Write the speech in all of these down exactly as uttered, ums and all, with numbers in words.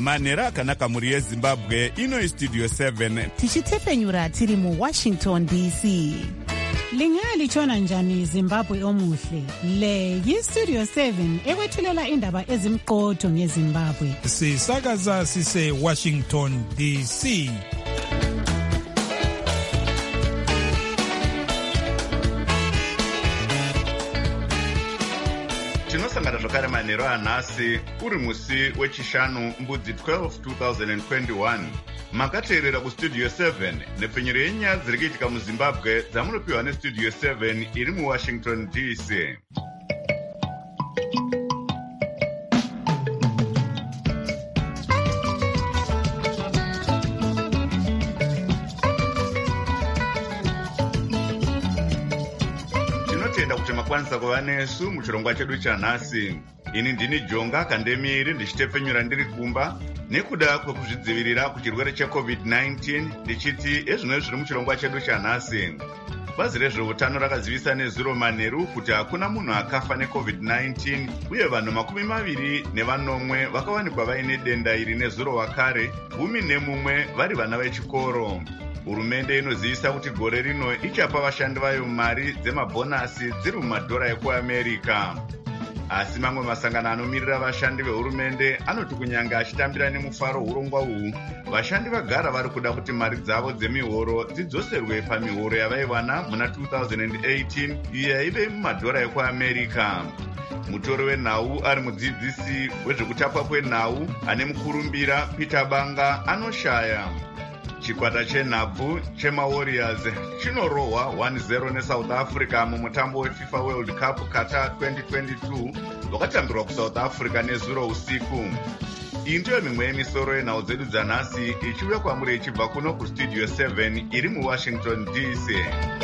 manhero akanaka mhuri yezimbabwe. Ino istudio seven tichitefenyura tiri muwashington D C. Lingalitshona njani Zimbabwe omuhle? Le yistudio seven ekwethulela indaba ezimqotho ngeZimbabwe. Sisakaza sise Washington D C. tinosangana zvakare manhero anhasi uri musi wechishanu mbudzi twelve twenty twenty-one. makateerera kustudio seven nepfenyuro yenyaya dziri kuitika muzimbabwe dzamunopiwa nestudio seven iri muwashington D C. tinotenda kuti makwanisa kuva nesu muchirongwa chedu chanhasi. ini ndini Jonga Kandemiri ndichitepfenyura ndiri kumba nekuda kwekuzvidzivirira kuchirwere checovid nineteen ndichiti ezvino zviri muchirongwa chedu chanhasi. Bazi rezveutano rakazivisa nezuro manheru kuti hakuna munhu akafa necovid nineteen uye vanhu makumi maviri nevanomwe vakawanikwa vaine denda iri nezuro wakare, gumi nemumwe vari vana vechikoro. Hurumende inozivisa kuti gore rino ichapa vashandi vayo mari dzemabhonasi dziri mumadhora ekuamerica. Asi mamwe masangano anomirira vashandi vehurumende anoti kunyanga achitambira nemufaro urongwa uhu, vashandi vagara vari kuda kuti mari dzavo dzemihoro dzidzoserwe pamihoro yavaiwana muna two thousand eighteen iyo yaive mumadhora ekuamerica. Mutori wenhau ari mudzidzisi wezvekutapwa kwenhau ane mukurumbira Peter Banga anoshaya. Chikwata chenhabvu chemawarriors chinorohwa one zero neSouth Africa mumutambo weFIFA World Cup Qatar twenty twenty-two wakatambirwa kuSouth Africa nezuro usiku. Iyi ndiyo mimwe yemisoro yenhau dzedu dzanhasi ichiuya kwamuri ichibva kuno kustudio seven iri muWashington D C.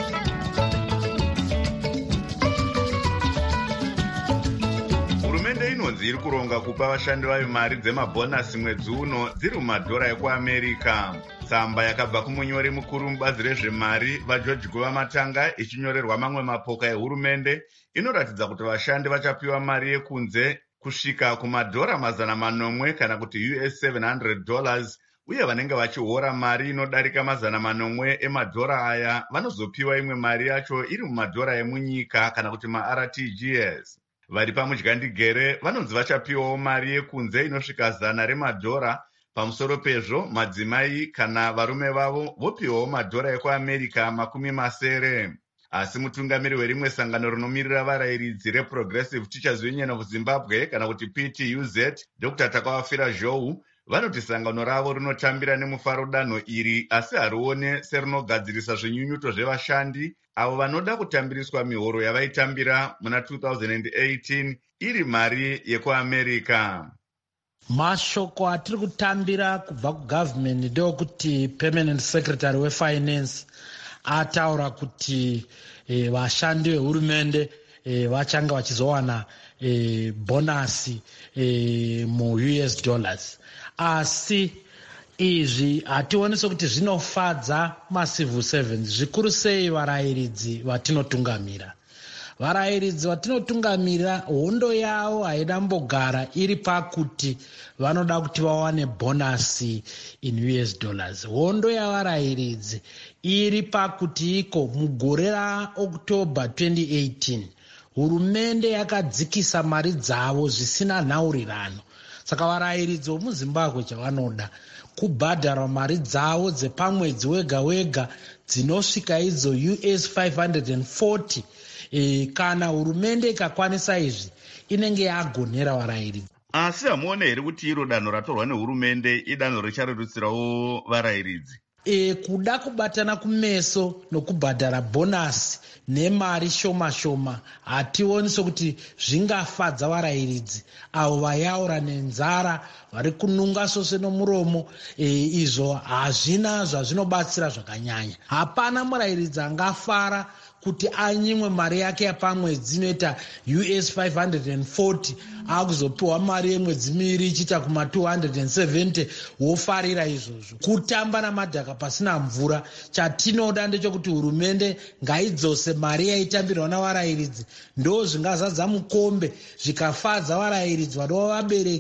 Hurumende inonzi iri kuronga kupa vashandi vayo mari dzemabhonasi mwedzi uno dziri mumadhora ekuamerica. Tsamba yakabva kumunyori mukuru mubazi rezvemari vaGeorge Guva Matanga ichinyorerwa mamwe mapoka ehurumende inoratidza kuti vashandi vachapiwa mari yekunze kusvika kumadhora mazana manomwe kana kuti U S seven hundred dollars, uye vanenge vachihora mari inodarika mazana manomwe emadhora aya vanozopiwa imwe mari yacho iri mumadhora emunyika kana kuti ma-R T G S. Vari pamudyandigere vanonzi vachapiwawo mari yekunze inosvika zana remadhora. Pamusoro pezvo madzimai kana varume vavo vopiwawo madhora ekuamerica makumi masere. Asi mutungamiri werimwe sangano rinomirira varayiridzi reProgressive Teachers Union of Zimbabwe kana kuti P T U Z, Doctor Takawafira Zhou, vanoti sangano ravo rinotambira nemufaro danho iri asi harione serinogadzirisa zvinyunyuto zvevashandi avo vanoda kutambiriswa mihoro yavaitambira muna two thousand eighteen iri mari yekuamerica. Mashoko atiri kutambira kubva kugovernment ndeokuti permanent secretary wefinance ataura kuti e, vashandi vehurumende e, vachanga vachizowana e, bonasi e, mu U S dollars. Asi izvi hationi sokuti zvinofadza macivil servants, zvikuru sei varayiridzi vatinotungamira. Varayiridzi vatinotungamira hondo yavo haida mbogara iri pakuti vanoda kuti vawane bonasi in U S dollars. Hondo yavarayiridzi iri pakuti iko mugore raOctober twenty eighteen hurumende yakadzikisa mari dzavo zvisina nhaurirano. Saka varayiridzi vomuZimbabwe chavanoda kubhadhara mari dzavo dzepamwedzi wega wega dzinosvika idzo U S five hundred forty. E, kana hurumende ikakwanisa izvi inenge yagonera varayiridzi. Asi hamuone here kuti iro danho ratorwa nehurumende idanho richarerutsirawo varayiridzi? E, kuda kubatana kumeso nokubhadhara bonasi nemari shoma shoma hationi sokuti zvingafadza varayiridzi avo vayaura nenzara vari kununga sose nomuromo. E, izvo hazvina zvazvinobatsira zvakanyanya. Hapana murayiridzi angafara kuti anyimwe mari yake yapamwedzi inoita U S five hundred forty akuzopiwa mari yemwedzi miviri ichiita kuma two hundred seventy wofarira izvozvo. Kutamba namadhaka pasina mvura. Chatinoda ndechekuti hurumende ngaidzose mari yaitambirwa navarayiridzi, ndo zvingazadza mukombe zvikafadza varayiridzi vanova vabereki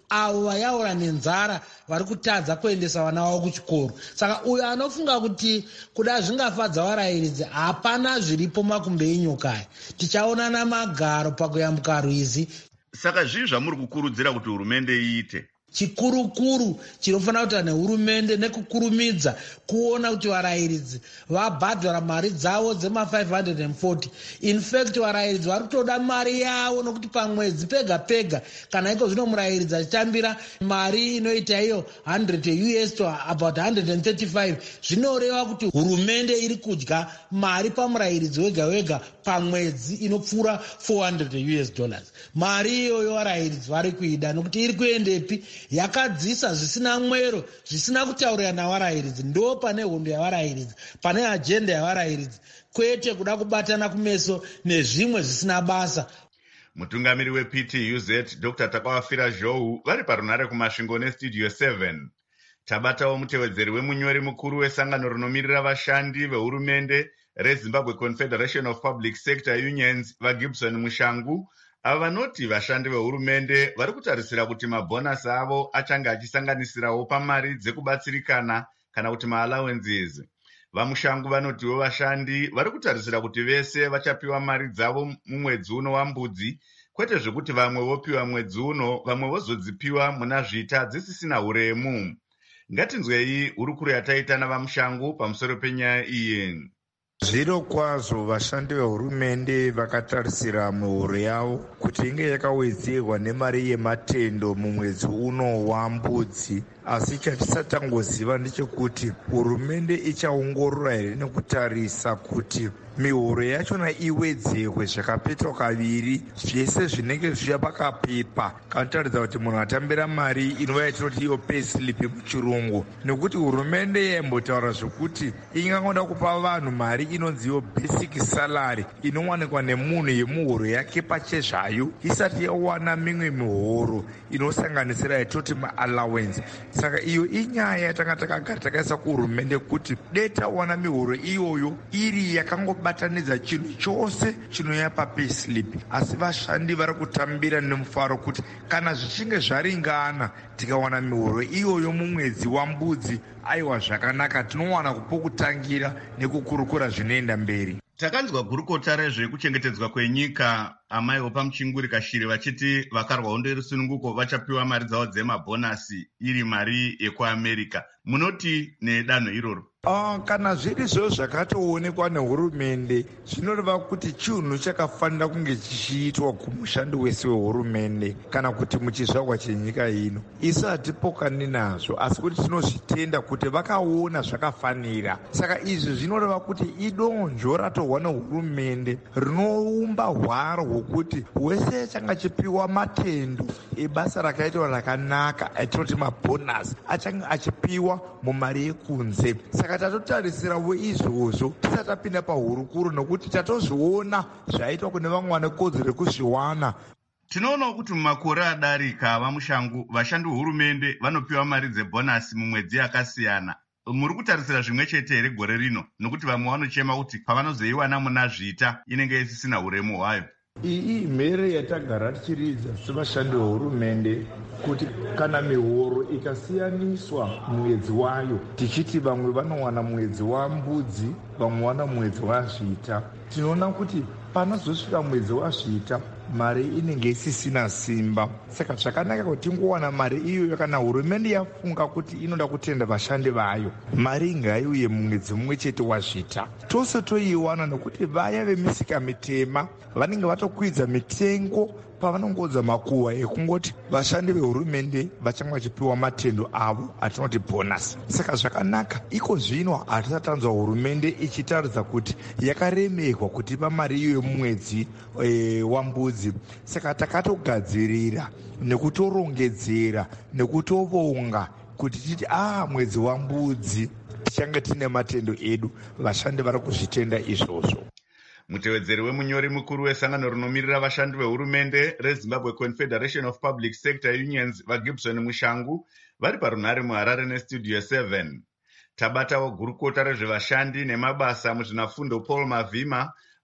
avo vayaura nenzara vari kutadza kuendesa vana vavo kuchikoro. Saka uyo anofunga kuti kuda zvingafadza varayiridzi, hapana zviripo makumbe enyokaya. Tichaonana magaro pakuyambuka rwizi. Saka zvii zvamuri kukurudzira kuti hurumende iite? Chikurukuru chinofanira kuita nehurumende nekukurumidza kuona kuti varayiridzi vabhadhara mari dzavo dzema five hundred forty. In fact varayiridzi vari kutoda mari yavo nokuti pamwedzi pega pega kana iko zvino murayiridzi achitambira mari inoita iyo one hundred U S to about one hundred thirty-five, zvinoreva kuti hurumende iri kudya mari pamurayiridzi wega wega pamwedzi inopfuura four hundred U S dollars. Mari iyoyo varayiridzi vari kuida nokuti iri kuendepi? Yakadzisa zvisina mwero, zvisina kutaurira navarayiridzi. Ndo pane hondo yavarayiridzi, pane ajenda yavarayiridzi, kwete kuda kubatana kumeso nezvimwe zvisina basa. Mutungamiri weP T U Z Doctor Takawafira Zhou vari parunare kumasvingo nestudio seven. Tabatawo mutevedzeri wemunyori mukuru wesangano rinomirira vashandi vehurumende reZimbabwe Confederation of Public Sector Unions vaGibson Mushangu, ava vanoti vashandi vehurumende vari kutarisira kuti mabhonasi avo achange achisanganisirawo pamari dzekubatsirikana kana kuti maallowances. VaMushangu vanotiwo vashandi vari kutarisira kuti vese vachapiwa mari dzavo mumwedzi uno wambudzi, kwete zvekuti vamwe vopiwa mwedzi uno vamwe vozodzipiwa muna zvita dzisisina uremu. Ngatinzwei hurukuro yataita navaMushangu pamusoro penyaya iyi. Zviro kwazvo vashandi vehurumende vakatarisira mihoro yavo kuti inge yakawedzerwa nemari yematendo mumwedzi uno wambudzi. Asi chatisatangoziva ndechekuti hurumende ichaongorora here nekutarisa kuti mihoro yachona iwedzerwe zvakapetwa kaviri, zvese zvinenge zviya pakapepa, kanotaridza kuti munhu atambira mari inova yatinoti iyo payslip muchirungu. Nekuti hurumende yaimbotaura zvokuti ingangoda kupa vanhu mari inonzi iyo basic salary inowanikwa nemunhu yemuhoro yake pachezvayo isati yawana mimwe mihoro inosanganisira yatoti maallowance. Saka iyo inyaya yatanga takagara takaisa kuhurumende kuti dei tawana mihoro iyoyo iri yakangobatanidza chinhu chose chinoya papayslip. Asi vashandi vari kutambira nemufaro kuti kana zvichinge zvaringana tikawana mihoro iyoyo mumwedzi wambudzi, aiwa zvakanaka, tinowana kupokutangira nekukurukura zvinoenda mberi. Takanzwa gurukota rezvekuchengetedzwa kwenyika amaiwo pamuchinguri Kashiri vachiti vakarwa hondo yerusununguko vachapiwa mari dzavo dzemabhonasi iri mari yekuAmerica. Munoti nedanho iroro? Uh, kana zviri zvo zvakatoonekwa nehurumende zvinoreva kuti chinhu chakafanira kunge chichiitwa kumushando wese wehurumende kana kuti muchizvarwa chenyika ino. Isu hatipokani nazvo, asi kuti tinozvitenda kuti vakaona zvakafanira. Saka izvi zvinoreva kuti idonzvo ratorwa nehurumende rinoumba hwaro hwokuti wese changa chipiwa matendo ebasa rakaitwa rakanaka atinoti mabhonasi achange achipiwa mumari yekunze. Saka tatotarisirawo izvozvo tisati tapinda pahurukuru nokuti tatozviona zvaitwa kune vamwe vane kodzero rekuzviwana. Tinoonawo kuti mumakore adarika vaMushangu vashandi vehurumende vanopiwa mari dzebhonasi mumwedzi yakasiyana. Muri kutarisira zvimwe chete here gore rino? Nokuti vamwe vanochema kuti pavanozoiwana muna zvita inenge isisina uremu hwayo. Iyi mhere yatagara tichiridza sevashandi vehurumende kuti kana mihoro ikasiyaniswa mwedzi wayo, tichiti vamwe vanowana mwedzi wambudzi vamwe wana mwedzi wazvita, tinoona kuti panozosvika mwedzi wazvita mari inenge isisina simba. Saka zvakanaka kuti tingowana mari iyoyo kana hurumende yafunga kuti inoda kutenda vashandi vayo, mari ngaiuye mumwedzi mumwe chete wazvita. Tose toiwana nokuti vaya vemisika mitema vanenge vatokwidza mitengo pavanongodza makuhwa ekungoti vashandi vehurumende vachange vachipiwa matendo avo atinoti bhonasi. Saka zvakanaka iko zvino hatisatanzwa hurumende ichitaridza kuti yakaremerwa kutipa mari iyoyo mumwedzi e, wambudzi. Saka takatogadzirira nekutorongedzera nekutovonga kuti titi ah mwedzi wambudzi tichange tine matendo edu. Vashandi vari kuzvitenda izvozvo. Mutevedzeri wemunyori mukuru wesangano rinomirira vashandi vehurumende reZimbabwe Confederation of Public Sector Unions vaGibson Mushangu vari parunare muHarare nestudio seven. Tabatawo gurukota rezvevashandi nemabasa muzvinafundo Paul Mavhima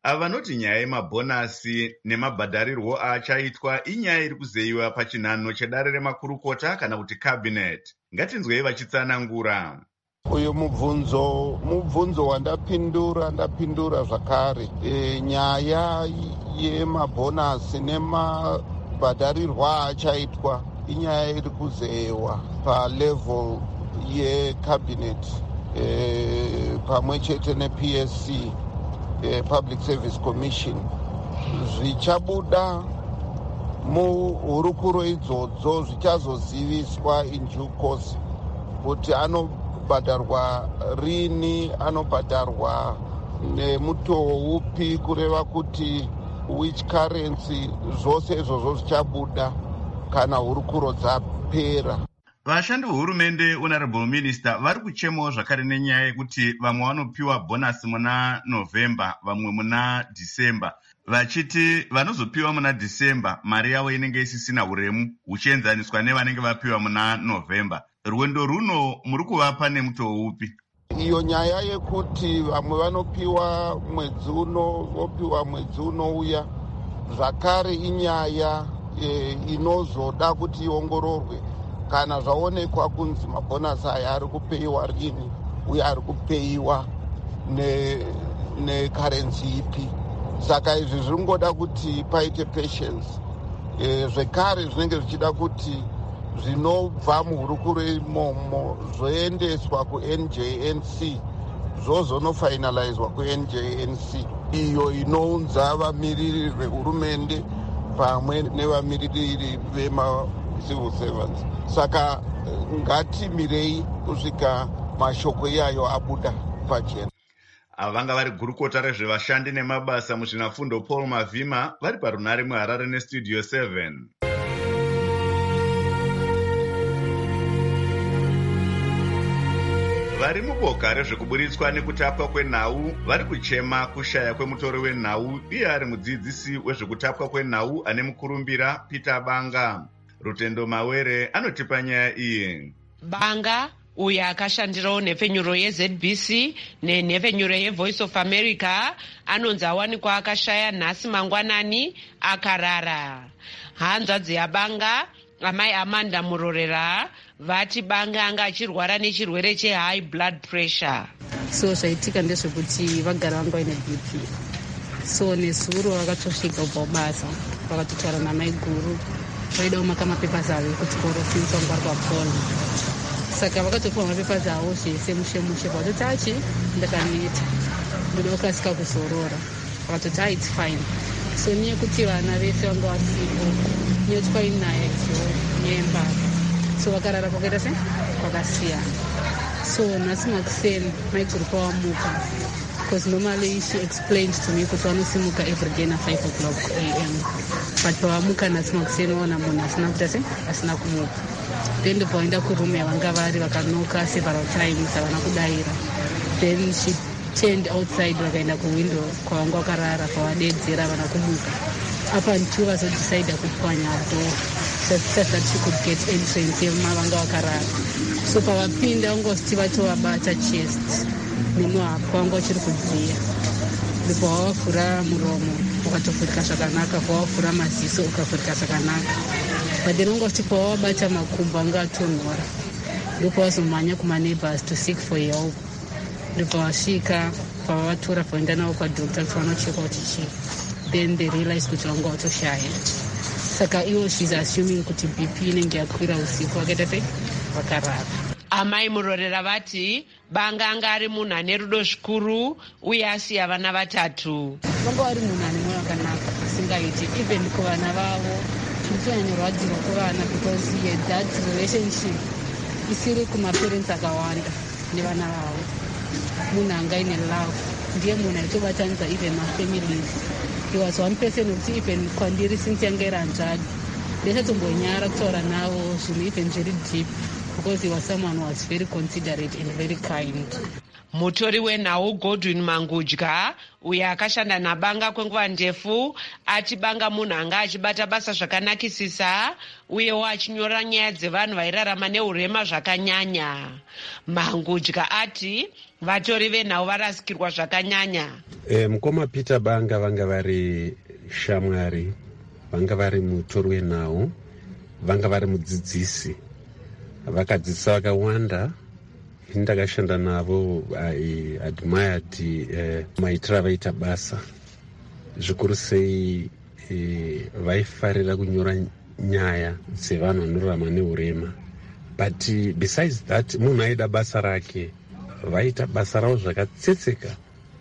vanoti nyaya yemabhonasi nemabhadharirwo achaitwa inyaya iri kuzeyiwa pachinhano chedare remakurukota kana kuti cabinet. Ngatinzwei vachitsanangura. Uyu mubvunzo mubvunzo wandapindura ndapindura zvakare. E, nyaya yemabhonasi nemabhadharirwo achaitwa inyaya iri kuzeyiwa palevel yecabinet e, pamwe chete neP S C, e, Public Service Commission. Zvichabuda muhurukuro idzodzo zvichazoziviswa in due course kuti anobhadharwa rini, anobhadharwa nemutoo upi, kureva kuti which currency. Zvose izvozvo zvichabuda kana hurukuro dzapera. Vashandi vehurumende, honorable minister, vari kuchemawo zvakare nenyaya yekuti vamwe vanopiwa bhonasi muna November, vamwe muna December, vachiti vanozopiwa muna December mari yavo inenge isisina uremu uchienzaniswa nevanenge vapiwa muna November. Rwendo runo muri kuvapa nemutoo upi? Iyo nyaya yekuti vamwe vanopiwa mwedzi uno vopiwa mwedzi unouya zvakare inyaya e, inozoda kuti iongororwe kana zvaonekwa kunzi mabhonasi aya ari kupeyiwa rini uye ari kupeyiwa nekarensi ne ipi. Saka izvi zvingoda kuti paite patience. E, zvekare zvinenge zvichida kuti zvinobva muhurukuro imomo zvoendeswa kuN J N C zvozonofinalizwa kuN J N C, iyo inounza vamiriri vehurumende pamwe nevamiririri vema civil servants. Saka ngatimirei kusvika mashoko iyayo abuda pachena. Vanga vari gurukota rezvevashandi nemabasa muzvinafundo Paul Mavhima vari parunare muHarare nestudio seven. Vari muboka rezvekuburitswa nekutapwa kwenhau vari kuchema kushaya kwemutoro wenhau iye ari mudzidzisi wezvekutapwa kwenhau ane mukurumbira Peter Banga. Rutendo Mawere anotipa nyaya iyi. Banga uyo akashandirawo nhepfenyuro yeZ B C nenhepfenyuro yeVoice of America anonzi awanikwa akashaya nhasi mangwanani akarara. Hanzvadzi yaBanga, amai Amanda Murorera, vati Banga anga achirwara nechirwere chehigh blood pressure. So zvaitika ndezvekuti vagara vanga vaine B P. So nezuro vakatosvika kubva kubasa vakatotaura namai guru vaida kumaka mapepas avo ekuchikoro since vanga vari kwapona. Saka vakatopiwa mapepas avo zvese mushe mushe vakatoti achi ndakaneta ndoda kukasika kuzorora. Vakatoti ah it's fine. So neyekuti vana vese vanga vasipo neyekuti painaye yembava. So vakarara kwakaita se kwakasiyana. So nhasi makuseni maiguru pawamuka, because normally she explained to me kuti vanosimuka every day na five o'clock A M, but pawamuka nhasi makuseni vaona munhu asina kuita se asina kumuka. Then ndopavaenda kurumu yavanga vari vakanoka several times havana kudayira. Then she turned outside vakaenda kuwindow kwavanga vakarara pavadedzera havana kumuka. Up until vazodecida kupwanya door just that she could get entrance yemavanga vakarara. So pavapinda vangositi vatovabata chest nemuhapwa vanga vachiri kudziya. Ndipo wavavhura muromo ukatofurika zvakanaka, kwavavhura maziso ukavhurika zvakanaka. But then vanga vachiti pavavabata makumbo anga atonhora ndipo vazomhanya kumaneighbors to seek for help. Ndipo vasvika pavavatora pavaenda navo kwadoctor kuti vanochekwa kuti chii. Then they realized kuti vanga vatoshaya. Saka ivo she's assuming kuti B P inenge yakwira usiku vakaita sei vakarara. Amai Murorera vati Banga anga ari munhu ane rudo zvikuru uye asiya vana vatatu. Vanga vari munhu ane mwoyo wakanaka asingaiti even kuvana vavo. Chinotonyanyorwadzirwa kuvana because yeah, that relationship isiri kumaparents akawanda nevana vavo. Munhu anga ine love ndiye munhu aitobatanidza even mafamilies. He was one person who'd even kwandiri since yanga iri hanzvadi ndesatombonyara kutaura navo zvinhu even very deep because he was someone who was very considerate and very kind. Mutori wenhau Godwin Mangudya, uyo akashanda nabanga kwenguva ndefu, achibanga munhu anga achibata basa zvakanakisisa uyewo achinyora nyaya dzevanhu vairarama neurema zvakanyanya. Mangudya ati vatori venhau varasikirwa zvakanyanya. E, mukoma Peter Banga vanga vari shamwari, vanga vari mutori wenhau, vanga vari mudzidzisi, vakadzidzisa vakawanda. Ndakashanda navo. I admired eh, maitiro avaita basa, zvikuru sei eh, vaifarira kunyora nyaya dzevanhu vanorarama neurema. But besides that, munhu aida basa rake, vaita basa ravo zvakatsetseka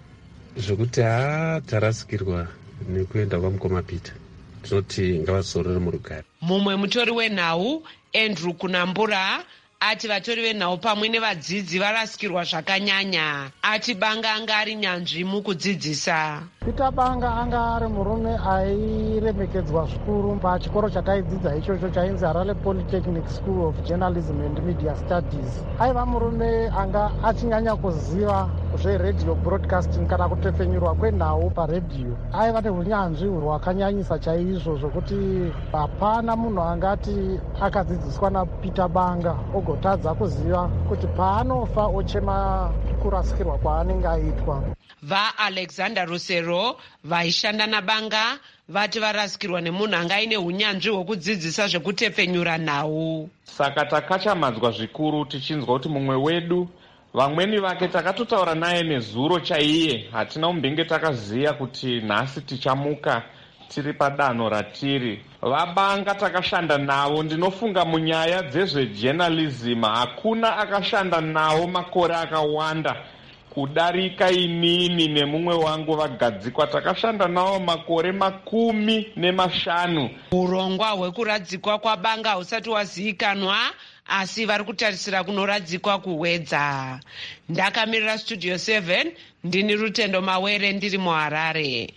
zvokuti ha tarasikirwa nekuenda kwamukoma Peter. Tinoti ngavazorore murugare. Mumwe mutori wenhau Andrew Kunambura ati vatori venhau pamwe nevadzidzi varasikirwa zvakanyanya. Ati Banga anga ari nyanzvi mukudzidzisa. Peter Banga anga ari murume airemekedzwa zvikuru pachikoro chataidzidza ichocho chainzi Harare Polytechnic School of Journalism and Media Studies. Aiva murume anga achinyanya kuziva zveredio broadcasting kana kutefenyurwa kwenhau paredhiyo. Aiva neunyanzvi hwakanyanyisa chaizvo zvokuti hapana munhu angati akadzidziswa naPeter Banga ogotadza kuziva kuti paanofa ochema kurasikirwa kwaanenge aitwa. VaAlexander Rusero vaishanda naBanga vati varasikirwa nemunhu anga aine unyanzvi hwekudzidzisa zvekutefenyura nhau. Saka takachamadzwa zvikuru tichinzwa kuti mumwe wedu vamweni vake takatotaura naye nezuro chaiye, hatina umbenge takaziya kuti nhasi tichamuka tiri padanho ratiri. VaBanga takashanda navo, ndinofunga munyaya dzezvejournalism hakuna akashanda navo makore akawanda kudarika inini nemumwe wangu vagadzikwa. Takashanda navo makore makumi nemashanu. Urongwa hwekuradzikwa kwaBanga husati wazivikanwa, asi vari kutarisira kunoradzikwa kuhwedza. Ndakamirira Studio seven, ndini Rutendo Mawere ndiri muHarare.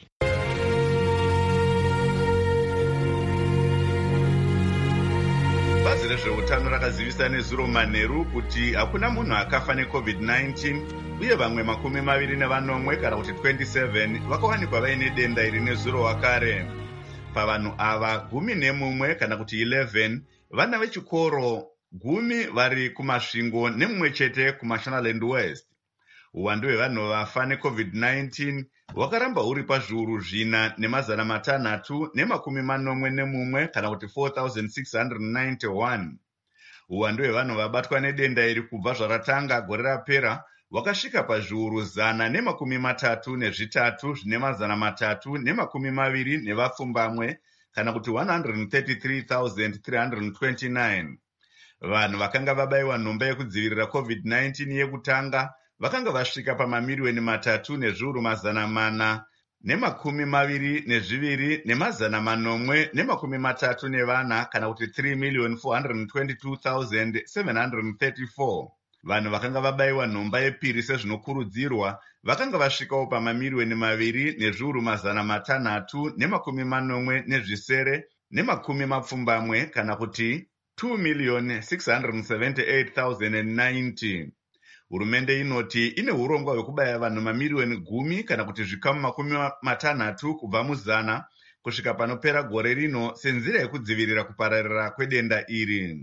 Bazi rezveutano rakazivisa nezuro manheru kuti hakuna munhu akafa necovid nineteen uye vamwe makumi maviri nevanomwe kana kuti twenty-seven vakawanikwa vaine denda iri nezuro wakare. Pavanhu ava gumi nemumwe kana kuti eleven vana vechikoro, gumi vari kumasvingo nemumwe chete kuMashonaland West. Uwandu hwevanhu vafa necovid nineteen hwakaramba huri pazviuru zvina nemazana matanhatu nemakumi manomwe nemumwe kana kuti four thousand six hundred ninety-one. Uwandu hwevanhu vabatwa nedenda iri kubva zvaratanga gore rapera hwakasvika pazviuru zana nemakumi matatu nezvitatu zvine mazana matatu nemakumi maviri nevapfumbamwe kana kuti one hundred thirty-three thousand three hundred twenty-nine. Vanhu vakanga vabayiwa nhomba yekudzivirira covid nineteen yekutanga vakanga vasvika pamamiliyoni matatu nezviuru mazana mana nemakumi maviri nezviviri nemazana manomwe nemakumi matatu nevana kana kuti three million four hundred twenty-two thousand seven hundred thirty-four. Vanhu vakanga vabayiwa nhomba yepiri sezvinokurudzirwa vakanga vasvikawo pamamiliyoni maviri nezviuru mazana matanhatu nemakumi manomwe nezvisere nemakumi mapfumbamwe kana kuti two million six hundred seventy-eight thousand ninety. Hurumende inoti ine urongwa hwekubaya vanhu mamiliyoni gumi kana kuti zvikamu makumi matanhatu kubva muzana kusvika panopera gore rino senzira yekudzivirira kupararira kwedenda iri.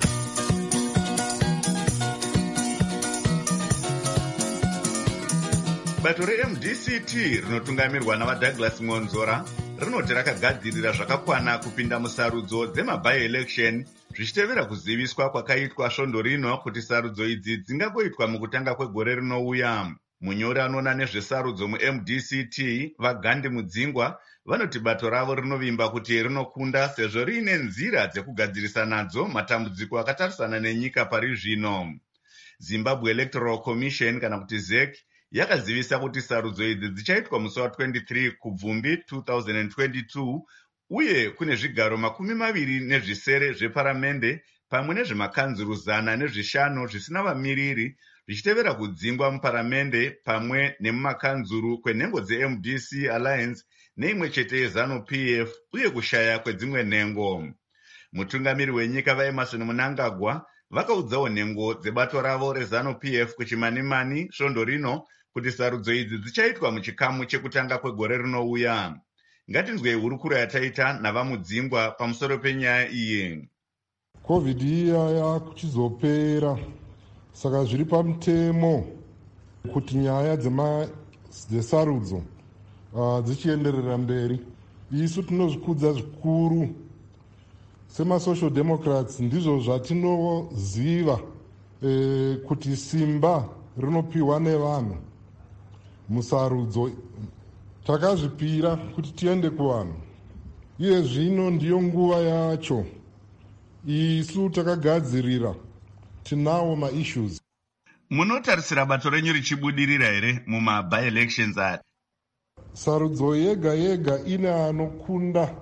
Bato re-M D C T rinotungamirwa navaDouglas Ngonzora rinoti rakagadzirira zvakakwana kupinda musarudzo dzema-by-election zvichitevera kuziviswa kwakaitwa svondo rino kuti sarudzo idzi dzingagoitwa mukutanga kwegore rinouya. Munyori anoona nezvesarudzo mu-M D C T vaGandhi Mudzingwa vanoti bato ravo rinovimba kuti rinokunda sezvo riine nzira dzekugadzirisa nadzo matambudziko akatarisana nenyika pari zvino. Zimbabwe Electoral Commission kana kuti Z E C yakazivisa kuti sarudzo idzi dzichaitwa musi wa-twenty-three kubvumbi two thousand twenty-two uye kune zvigaro makumi maviri nezvisere zveparamende pamwe nezvemakanzuru zana nezvishanu zvisina vamiriri zvichitevera kudzingwa muparamende pamwe nemumakanzuru kwenhengo dze-M D C Alliance neimwe chete yeZanu P F uye kushaya kwedzimwe nhengo. Mutungamiri wenyika vaEmerson Mnangagwa vakaudzawo nhengo dzebato ravo reZanu P F kuchimanimani svondo rino kuti sarudzo idzi dzichaitwa muchikamu chekutanga kwegore rinouya. Ngatinzwei hurukuro yataita navamudzingwa pamusoro penyaya iyi. covid iya yakuchizopera, saka zviri pamutemo kuti nyaya dzesarudzo uh, dzichienderera mberi. Isu tinozvikudza zvikuru semasocial democrats, ndizvo zvatinoziva eh, kuti simba rinopiwa nevanhu musarudzo. Takazvipira kuti tiende kuvanhu, iye zvino ndiyo nguva yacho. Isu takagadzirira, tinawo maissues. Munotarisira bato renyu richibudirira here muma-by-elections aya? Sarudzo yega yega ine anokunda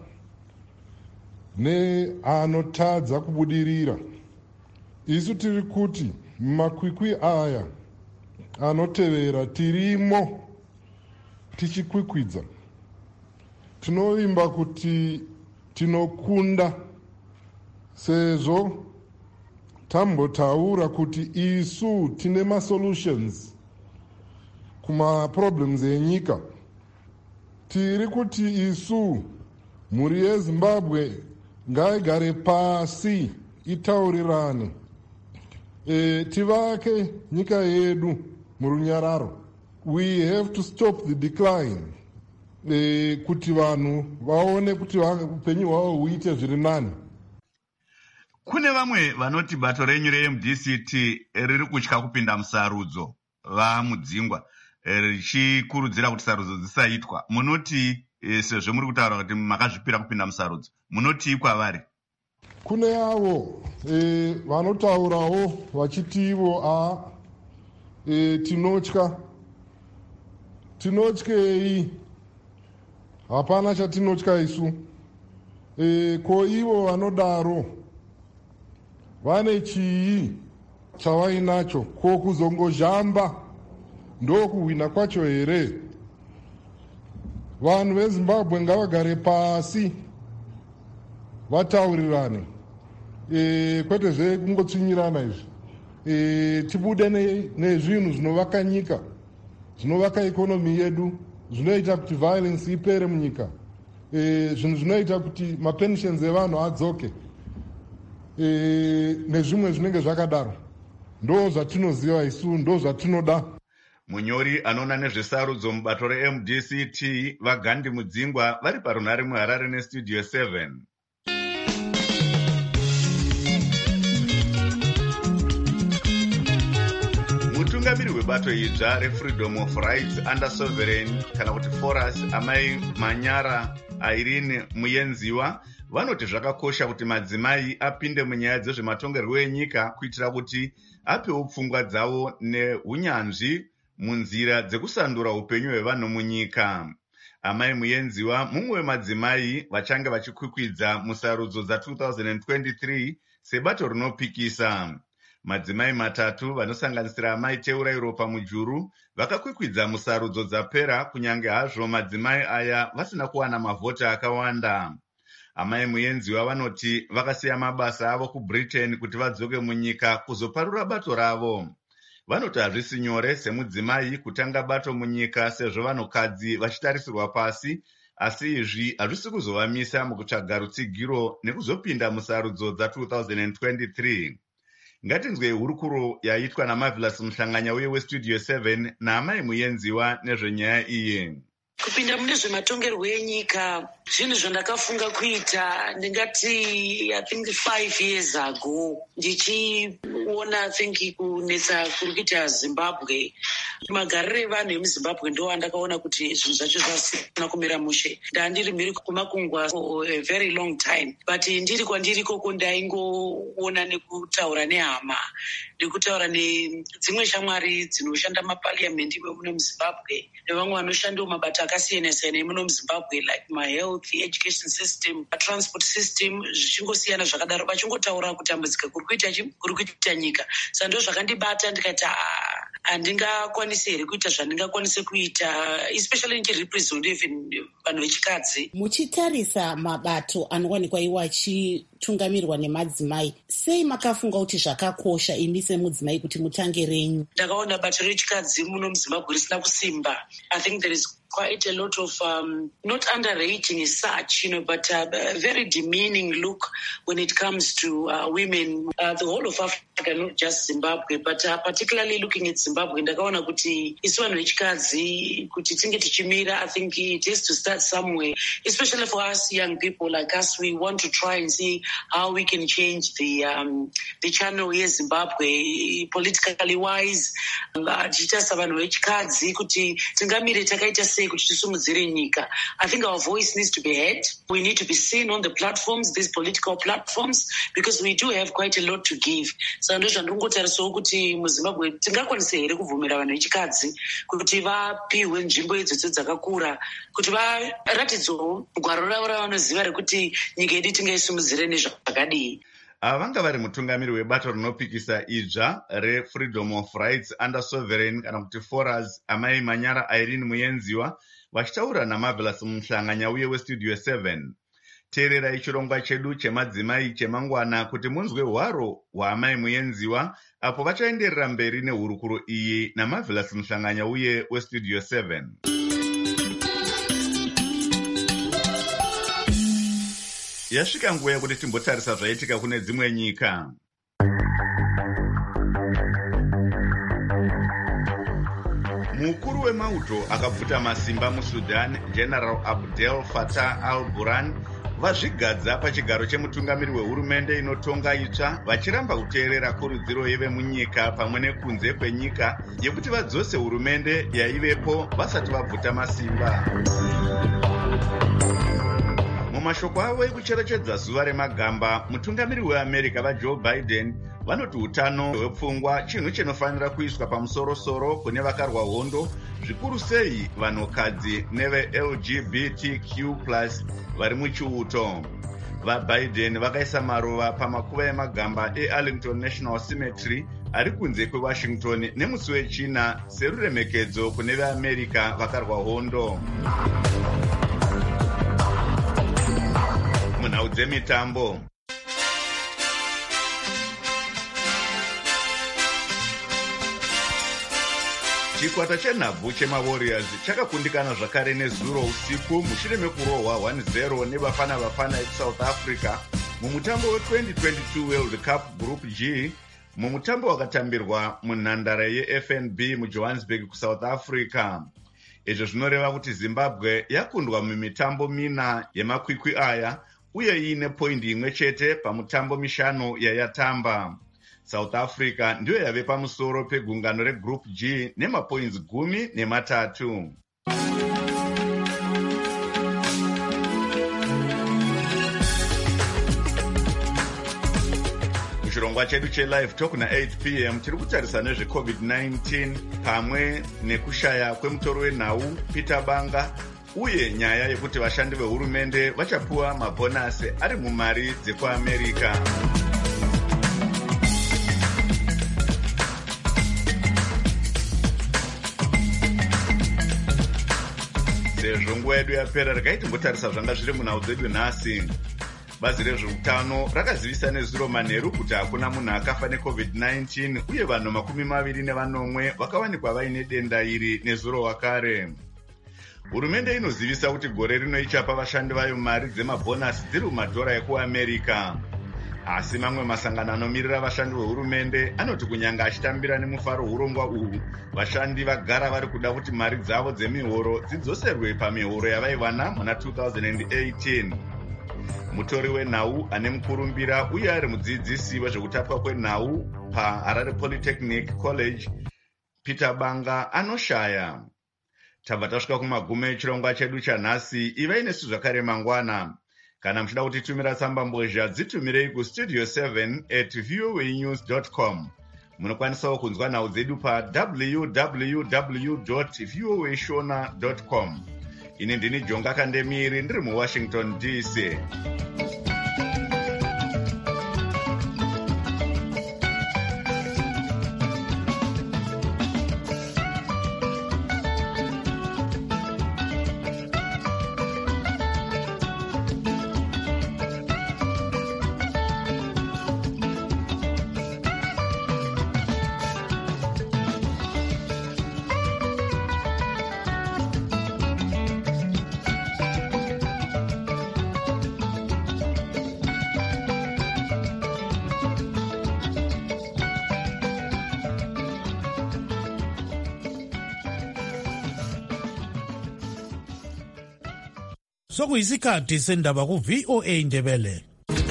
neanotadza kubudirira. Isu tiri kuti mumakwikwi aya anotevera tirimo tichikwikwidza. Tinovimba kuti tinokunda sezvo tambotaura kuti isu tine masolutions kumaproblems enyika. Tiri kuti isu mhuri yeZimbabwe ngaigare pasi itaurirane, e, tivake nyika yedu murunyararo. We have to stop the decline, e, kuti vanhu vaone kuti upenyu hwavo huite zviri nani. Kune vamwe vanoti bato renyu re-M D C T riri kutya kupinda musarudzo vamudzingwa, richikurudzira kuti sarudzo dzisaitwa. Munoti e, sezvo muri kutaura kuti makazvipira kupinda musarudzo, munoti kwavari? Kune avo e, vanotaurawo vachitivo a e, tinotya. Tinotyei? Hapana chatinotya isu. E, ko ivo vanodaro vane chii chavainacho? Ko kuzongozhamba ndo kuhwina kwacho here? Vanhu veZimbabwe ngavagare pasi vataurirane, e, kwete zvekungotsvinyirana izvi. E, tibude nezvinhu ne zvinovaka nyika, zvinovaka ikonomi yedu, zvinoita kuti violence ipere munyika, e, zvinhu zvinoita kuti mapensions evanhu adzoke, e, nezvimwe zvinenge zvakadaro. Ndo zvatinoziva isu, ndo zvatinoda. Munyori anoona nezvesarudzo mubato re-M D C T vaGandhi Mudzingwa vari parunhare muHarare nestudio seven. Mutungamiri webato idzva reFreedom of Rights Under Sovereign kana kuti Forus, Amai Manyara Irene Muyenziwa, vanoti zvakakosha kuti madzimai apinde munyaya dzezvematongerwo enyika kuitira kuti apewo pfungwa dzavo neunyanzvi munzira dzekusandura upenyu hwevanhu munyika. Amai Muyenziwa mumwe wemadzimai vachange vachikwikwidza musarudzo dza-twenty twenty-three sebato rinopikisa. Madzimai matatu vanosanganisira Amai Teura Ropa Mujuru vakakwikwidza musarudzo dzapera, kunyange hazvo madzimai aya vasina kuwana mavhota akawanda. Amai Muyenziwa vanoti vakasiya mabasa avo kuBritain kuti vadzoke munyika kuzoparura bato ravo. Vanoti hazvisi nyore semudzimai kutanga bato munyika sezvo vanhukadzi vachitarisirwa pasi, asi izvi hazvisi kuzovamisa mukutsvaga rutsigiro nekuzopinda musarudzo dza-twenty twenty-three. Ngatinzwei hurukuro yaitwa naMarvelous Muhlanganya uye westudio seven naAmai Muyenziwa nezvenyaya iyi. Kupinda mune zvematongerwo enyika zvinhu zvandakafunga kuita ndingati I think five years ago, ndichiona I think kunetsa kuri kuita Zimbabwe. Magariro evanhu emuZimbabwe ndo andakaona kuti zvinhu zvacho zvasina kumira mushe. Ndandiri mhiri kumakungwa for a very long time, but ndiri kwandiri koko ndaingoona nekutaura nehama, nekutaura nedzimwe shamwari dzinoshanda mapariamendi muno muZimbabwe nevamwe vanoshandawo mabata akasiyana siyana muno muZimbabwe, like my health, education system, transport system, zvichingosiyana zvakadaro, vachingotaura kutambudzika kuri kuita chi kuri kuita nyika. Saka ndo zvakandibata ndikati handingakwanisi here kuita zvandingakwanise kuita, especially ndichirepresent even vanhu vechikadzi. Muchitarisa mabato anowanikwa iwo kutungamirwa nemadzimai. Sei makafunga kuti zvakakosha imi semudzimai kuti mutange renyu? Ndakaona bato rechikadzi muno muZimbabwe risina kusimba. I think there is quite a lot of um, not underrating as such, you know, but uh, a very demeaning look when it comes to uh, women, uh, the whole of Africa, not just Zimbabwe, but uh, particularly looking at Zimbabwe. Ndakaona kuti isu vanhu vechikadzi kuti tinge tichimira, I think it has to start somewhere, especially for us young people like us. We want to try and see how we can change the um, the channel here Zimbabwe politically wise. Tichita savanhu vechikadzi kuti tingamire takaita sei kuti tisumudzire nyika. I think our voice needs to be heard. We need to be seen on the platforms, these political platforms, because we do have quite a lot to give. So ndo zvandongotarisawo kuti muZimbabwe tingakwanisa here kuvhumira vanhu vechikadzi kuti vapiwe nzvimbo idzodzo dzakakura, kuti varatidzewo gwaro ravo ravanoziva rekuti nyika yedu tingaisumudzire nezvakadii. Ava vanga vari mutungamiri webato rinopikisa idzva reFreedom of Rights Under Sovereign kana kuti Foras, amai Manyara Irene Muyenziwa, vachitaura naMarvelous Muhlanganya uye weStudio seven. Teererai chirongwa chedu chemadzimai chemangwana kuti munzwe hwaro hwaamai Muyenziwa apo vachaenderera mberi nehurukuro iyi naMarvelous Muhlanganya uye weStudio seven. Yasvika nguva yekuti timbotarisa zvaitika kune dzimwe nyika. Mukuru wemauto akabvuta masimba muSudan, General Abdel Fattah al-Burhan, vazvigadza pachigaro chemutungamiri wehurumende inotonga itsva, vachiramba kuteerera kurudziro yevemunyika pamwe nekunze kwenyika yekuti vadzose hurumende yaivepo vasati vabvuta masimba. Mumashoko avo ekucherechedza zuva remagamba, mutungamiri weAmerica vaJoe Biden vanoti utano hwepfungwa chinhu chinofanira kuiswa pamusoro-soro kune vakarwa hondo, zvikuru sei vanhukadzi neve-L G B T Q plus vari muchiuto. VaBiden vakaisa maruva pamakuva emagamba eArlington National Cemetery ari kunze kweWashington nemusi wechina seruremekedzo kune veAmerica vakarwa hondo. Munhau dzemitambo. Chikwata chenhabvu chemaWarriors chakakundikana zvakare nezuro usiku mushure mekurohwa one zero nevafana vafana veSouth Africa mumutambo we-twenty twenty-two World Cup Group G, mumutambo wakatambirwa munhandare yeF N B muJohannesburg kuSouth Africa. Izvo zvinoreva kuti Zimbabwe yakundwa mumitambo mina yemakwikwi aya uye ine poindi imwe chete pamutambo mishanu yayatamba. South Africa ndiyo yave pamusoro pegungano reGroup G nemapoints gumi nematatu. Muchirongwa chedu cheLive Talk na eight p m tiri kutarisa nezveCovid nineteen pamwe nekushaya kwemutoro wenhau Peter Banga uye nyaya yekuti vashandi vehurumende vachapuwa mabhonasi ari mumari dzekuAmerica. Sezvo nguva yedu yapera, regai timbotarisa zvanga zviri munhau dzedu nhasi. Bazi rezveutano rakazivisa nezuro manheru kuti hakuna munhu akafa neCovid nineteen uye vanhu makumi maviri nevanomwe vakawanikwa vaine denda iri nezuro wakare. Hurumende inozivisa kuti gore rino ichapa vashandi vayo mari dzemabhonasi dziri mumadhora ekuAmerica. Asi mamwe masangano anomirira vashandi vehurumende anoti kunyanga achitambira nemufaro urongwa uhu, vashandi vagara vari kuda kuti mari dzavo dzemihoro dzidzoserwe pamihoro yavaiwana muna two thousand eighteen. Mutori wenhau ane mukurumbira uye ari mudzidzisi wezvekutapwa kwenhau paHarare Polytechnic College, Peter Banga, anoshaya. Tabva tasvika kumagumo echirongwa chedu chanhasi. Ivai nesu zvakare mangwana. Kana muchida kutitumira tsamba mbozha, dzitumirei kustudio seven at voa news dot com. Munokwanisawo kunzwa nhau dzedu pa w w w dot voa shona dot com. Ini ndini Jonga Kandemiri ndiri muWashington D C. Sokuyisikhathi sendaba ku V O A Ndebele.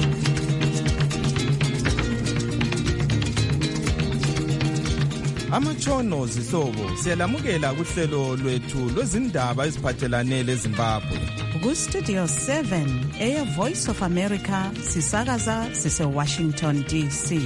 Amatshono zihlobo siyalamukela kuhlelo lwethu lwezindaba eziphathelane leZimbabwe. Ku Studio seven eya Voice of America sisakaza sise Washington D C.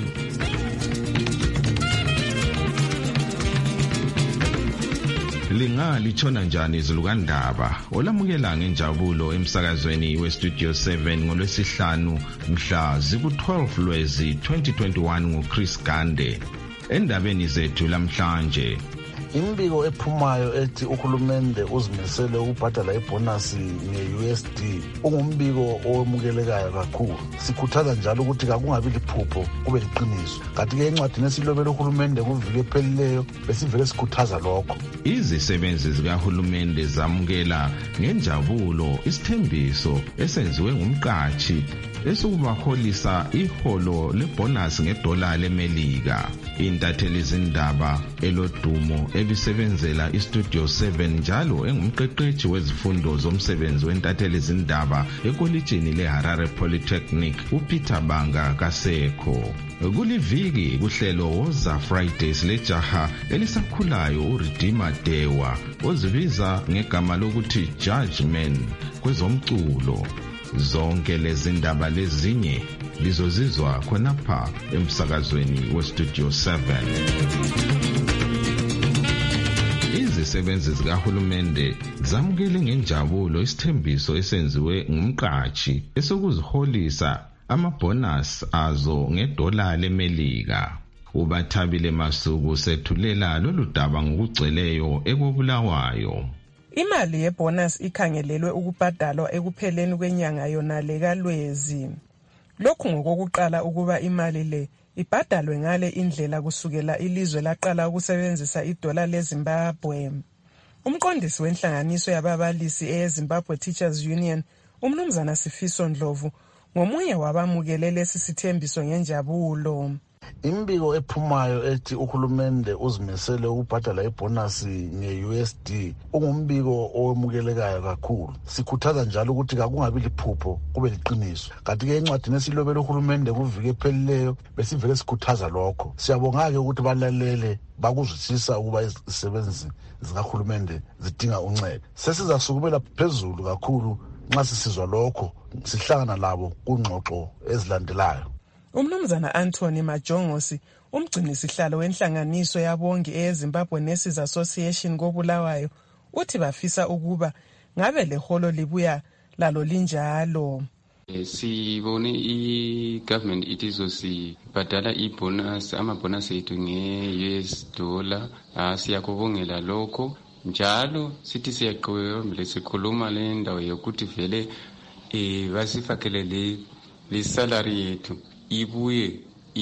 Lingali tshona njani izilukandaba olamukela ngenjabulo emsakazweni we Studio seven ngolwesihlanu mhla ziku twelve Lwezi twenty twenty-one nguChris Gande. Endabeni zethu lamhlanje, imbiko ephumayo ethi uhulumende uzimisele ukubhadala ibonus nge-U S D ungumbiko owemukelekayo kakhulu. Sikhuthaza njalo ukuthi kakungabi liphupho kube liqiniso. Kanti ke encwadini esilobele uhulumende nguviki ephelileyo besivele sikhuthaza lokho. Izisebenzi zikahulumende zamukela ngenjabulo isithembiso esenziwe ngumqashi esukubaholisa iholo lebonus ngedola leMelika. Intatheli zindaba elodumo ebisebenzela iStudio seven njalo engumqeqeshi wezifundo zomsebenzi wentatheli zindaba ekolitshini leHarare Polytechnic uPeter Banga Kasekho. Kuliviki kuhlelo woza Fridays lejaha elisakhulayo uRedeemer Dewa ozibiza ngegama lokuthi Judgment kwezomculo. Zonke lezindaba lezinye lizozizwa khonapha emsakazweni weStudio seven. Izisebenzi zikahulumende zamukele ngenjabulo isithembiso esenziwe ngumqashi esokuziholisa amabonus azo ngedola leMelika. Ubathabile Masuku sethulela lolu daba ngokugcweleyo ekobulawayo. Imali yebonus ikhangelelwe ukubhadalwa ekupheleni kwenyanga yona le kaLwezi. Lokhu ngokokuqala ukuba imali le ibhadalwe ngale indlela kusukela ilizwe laqala ukusebenzisa idola leZimbabwe. Umqondisi wenhlanganiso yababalisi eZimbabwe Teachers Union, uMnumzana Sifiso Ndlovu, ngomunye wabamukele lesi sithembiso ngenjabulo. Imbiko ephumayo ethi uhulumende uzimisele ukubhadala ibonus nge-U S D ungumbiko owemukelekayo kakhulu. Sikhuthaza njalo ukuthi kakungabi liphupho kube liqiniso. Kanti ke encwadini esilobele uhulumende nguviki ephelileyo besivele sikhuthaza lokho. Siyabonga-ke ukuthi balalele bakuzwisisa ukuba izisebenzi zikahulumende zidinga uncedo. Sesizasukumela phezulu kakhulu nxa sisizwa lokho sihlangana labo kungxoxo ezilandelayo. Umnumzana Anthony Majongosi, umgcini sihlalo wenhlanganiso yabongi eZimbabwe Nurses Association kobulawayo, uthi bafisa ukuba ngabe leholo libuya lalo linjalo. Sibone i-government ithi izosibhadala i-bonus, ama-bonus ethu nge-U S dollar. Siyakubongela lokho. Njalo sithi siyaqhubeka sikhuluma le ndawo yokuthi vele eh basifakele le le salary yethu ibuye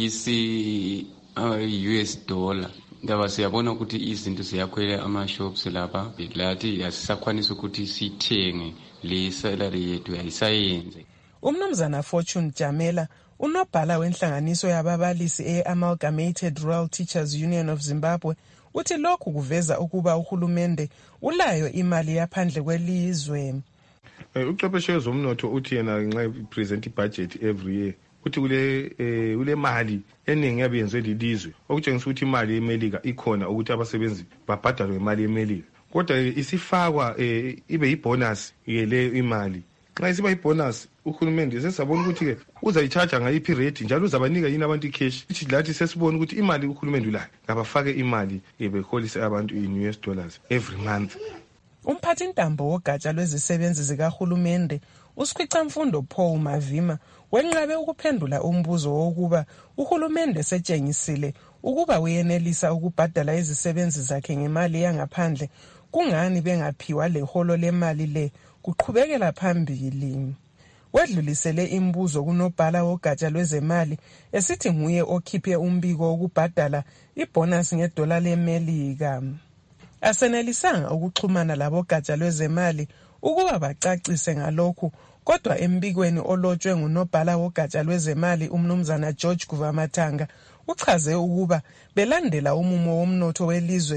isi U S dollar. Ndaba siyabona ukuthi izinto ziyakhwela ama-shops lapha lathi asisakwanisa ukuthi sithenge le salary yethu ayisayenze. Umnumzana Fortune Jamela, unobhala wenhlanganiso yababalisi e-Amalgamated Rural Teachers Union of Zimbabwe, uthi lokhu kuveza ukuba uhulumende ulayo imali yaphandle kwelizwe. Uqeqesho wezomnotho uthi yena nxa present budget every year uthi kule eh ule mali eningi yabenziwe lilizwe okutshengisa ukuthi imali yeMelika ikhona ukuthi abasebenzi babhadalwe imali yeMelika, kodwa isifakwa eh ibe yibonus yele imali. Nxa isiba yibonus uhulumende sesabona ukuthi ke uzayicharge ngayiphi rate njalo uzabanika yini abantu icash. Ithi lathi sesibona ukuthi imali uhulumende ulayo ngabafake imali ebeholisa abantu in U S dollars every month. Umphathi ntambo wogatsha lwezisebenzi zikahulumende uSikhwicamfundo Paul Mavima wenqabe ukuphendula umbuzo wokuba uhulumende setshengisile ukuba uyenelisa ukubhadala izisebenzi zakhe ngemali yangaphandle, kungani bengaphiwa leholo lemali le kuqhubekela phambili. Wedlulisele imbuzo kunobhala wogatsha lwezemali esithi nguye okhiphe umbiko wokubhadala ibonus ngedola leMelika. Asenelisanga ukuxhumana labogatsha lwezemali ukuba bacacise ngalokhu, kodwa embikweni olotshwe ngunobhala wogatsha lwezemali uMnumzana George Guvamathanga uchaze ukuba belandela umumo womnotho welizwe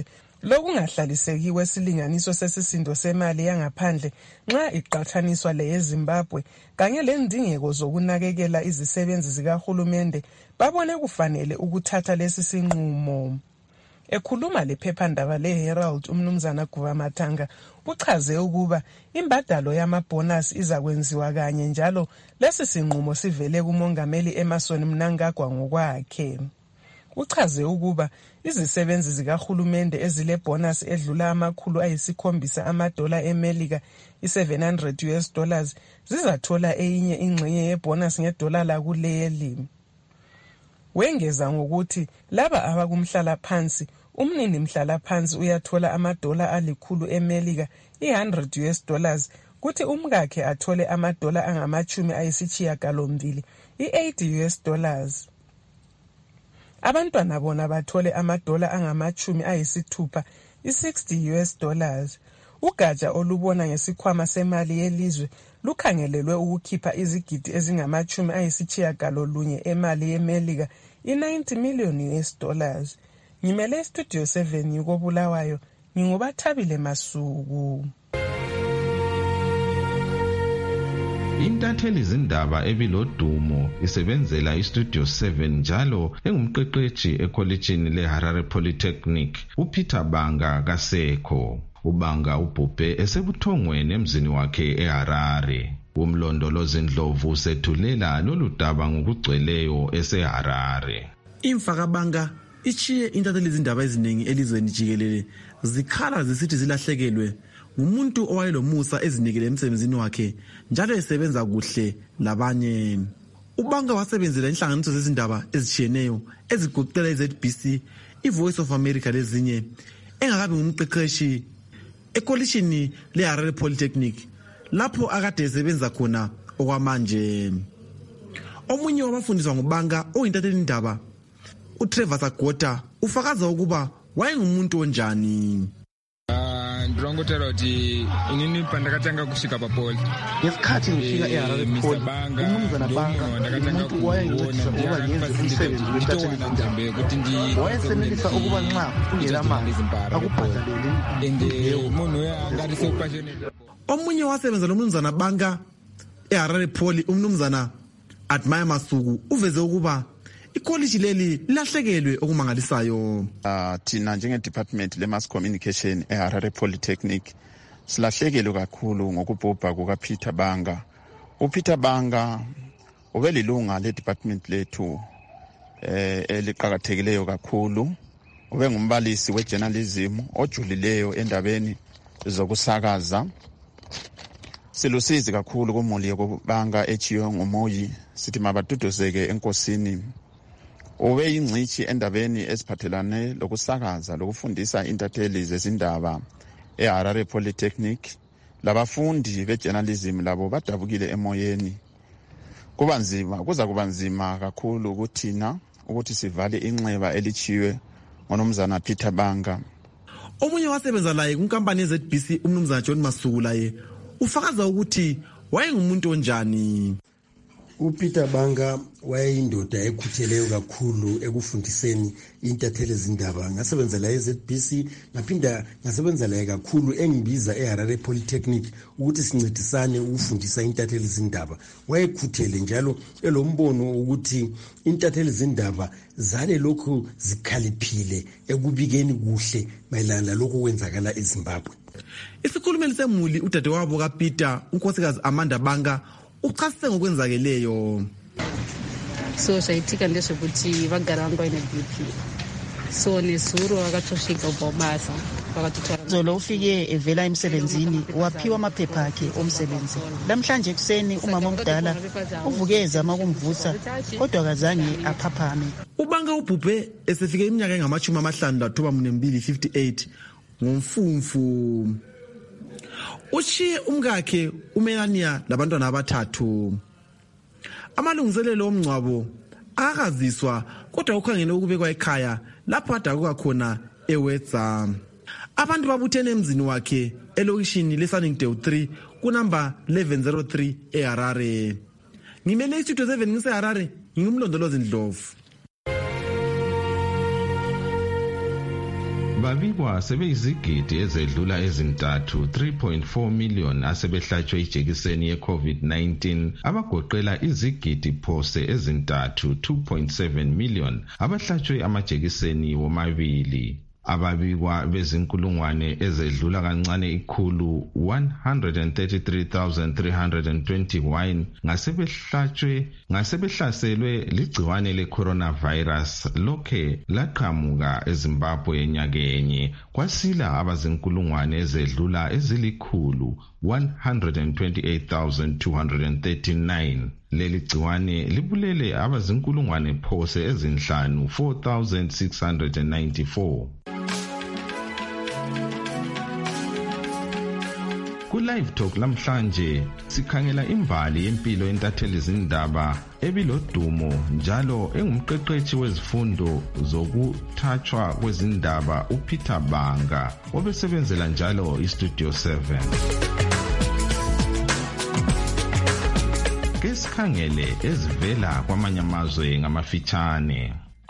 Lokungahlaliseki kwesilinganiso sesisindo semali yangaphandle nxa iqathaniswa leyeZimbabwe kanye lendingeko zokunakekela izisebenzi zikahulumende babone kufanele ukuthatha lesi sinqumo. Ekhuluma lephephandaba leHerald, umnumzana Guvamathanga uchaze ukuba imbadalo yamabhonasi izakwenziwa kanye njalo lesi sinqumo sivele kumongameli Emmerson Mnangagwa ngokwakhe. Uchaze ukuba izisebenzi zikahulumende ezile bonus edlula amakhulu ayisikhombisa amadola eMelika i-seven hundred US dollars zizathola eyinye ingxenye yebonus ngedola lakuleli. Wengeza ngokuthi laba abakumhlala phansi, umnini mhlala phansi uyathola amadola alikhulu eMelika one hundred US dollars kuthi umkakhe athole amadola angamachumi ayisishiyagalombili i-eight US dollars. Abantwana bona bathole amadola angamachumi ayisithupha i-sixty US dollars. Ugatsha olubona ngesikhwama semali yelizwe lukhangelelwe ukukhipha izigidi ezingamachumi ayisitshiyagalolunye emali yeMelika i-ninety million US dollars. Ngimele Studio seven yukoBulawayo, ngingubathabile Masuku. Intatheli zindaba ebilodumo isebenzela iStudio seven njalo engumqeqeshi ekholejini leHarare Polytechnic uPeter Banga kaSekho. Ubanga ubhubhe esebuthongweni emzini wakhe eHarare. Umlondolozi Ndlovu usethulela loludaba ngokugcweleyo eseHarare. Imfaka Banga ichiye intatheli zindaba eziningi elizweni jikelele zikhala zisithi zilahlekelwe ngumuntu owayelomusa ezinikele emsebenzini wakhe njalo esebenza kuhle labanye. Ubanga wasebenzela inhlanganiso zezindaba ezitshiyeneyo ezigoqela iZ B C, iVoice of America lezinye, engakabi ngumqeqeshi ekolishini leHarare Polytechnic lapho akade esebenza khona okwamanje. Omunye wabafundiswa ngubanga oyintatheli indaba uTrevor Sagota ufakaza ukuba wayengumuntu onjani. Ndrongotera kuti inini pandakatanga kusvika papoli ngesikhathi ngifika eHarare Poli umnumzana Banga umuntu wayengincedisa ukuba ngenze umsebenzi wentatheli zindaba. Wayesenelisa ukuba nxa ungela mali akubhadalele munhu uyangarise upashene. Omunye wasebenza lomnumzana Banga eHarare Poli umnumzana Admire Masuku uveze ukuba ikoliji leli lahlekelwe okumangalisayo. Uh, thina njenge department le mass communication eHarare Polytechnic silahlekelwe kakhulu ngokubhubha kukaPeter Banga. UPeter Banga ubelilunga le department lethu eh eliqhakathekileyo kakhulu. Ube ngumbalisi wejournalism ojulileyo endabeni zokusakaza. Silusizi kakhulu kumuli yokubanga echiyo ngumoyi sithi mabatuduzeke enkosini. Ube yingcithi endabeni eziphathelane lokusakaza lokufundisa intatheli zezindaba eHarare Polytechnic. Labafundi bejournalism labo badabukile emoyeni. Kuba nzima, kuza kuba nzima kakhulu ukuthina ukuthi sivale inxeba elichiwe ngonomzana Peter Banga. Omunye wasebenza laye kunkampani yeZ B C umnumzana John Masuku laye ufakaza ukuthi wayengumuntu onjani. uPeter Banga wayeyindoda ekhutheleyo kakhulu ekufundiseni intatheli zindaba. Ngasebenzela eZ B C ngaphinda ngasebenzela kakhulu engibiza eHarare Polytechnic ukuthi sincedisane ukufundisa intatheli zindaba. Wayekhuthele njalo elombono ukuthi intatheli zindaba zale lokhu zikhaliphile ekubikeni kuhle mayelana lokho kwenzakala eZimbabwe. Isikhulumeli semuli udadewabo kaPeter unkosikazi Amanda Banga uchasise ngokwenzakeleyo. So shayitika ndezvekuti vagara vangu vaine B P, so nezuro vakatosvika kubva kubasa vakatotara. Zolo ufike evela emsebenzini waphiwa amaphepha akhe omsebenzi. Lamhlanje ekuseni umama omdala uvuke ezama ukumvusa kodwa akazange aphaphame. Ubanga ubhubhe esefike iminyaka engamachumi amahlanu lathoba mbili fifty-eight ngomfumfu. Ushiye umkakhe uMelania labantwana abathathu. Amalungiselelo omngcwabo akaziswa kodwa ukhangene ukubekwa ekhaya lapho adakuka khona eWetza. Abantu babuthene emzini wakhe elokishini leSunningdale three kunamba eleven oh three eHarare. Ngimele iStudio seven ngiseHarare, ngingumlondolozi Ndlovu. babikwa sebeyizigidi ezedlula ezintathu three point four million asebehlatshwe ijekiseni ye-covid nineteen abagoqela izigidi phose ezintathu two point seven million abahlatshwe amajekiseni womabili. Ababikwa bezinkulungwane ezedlula kancane ikhulu one hundred thirty-three thousand three hundred twenty-one ngasebehlatshwe ngasebehlaselwe ligciwane le-coronavirus lokhe laqhamuka eZimbabwe enyakenye. Kwasila abazinkulungwane ezedlula ezilikhulu one hundred twenty-eight thousand two hundred thirty-nine. Leli gciwane libulele abazinkulungwane phose ezinhlanu four thousand six hundred ninety-four. Ku-Live Talk lamhlanje sikhangela imbali yempilo yentatheli zindaba ebilodumo njalo engumqeqeshi wezifundo zokuthathwa kwezindaba uPeter Banga obesebenzela njalo iStudio seven. Ke sikhangele ezivela kwamanye amazwe ngamafitshane.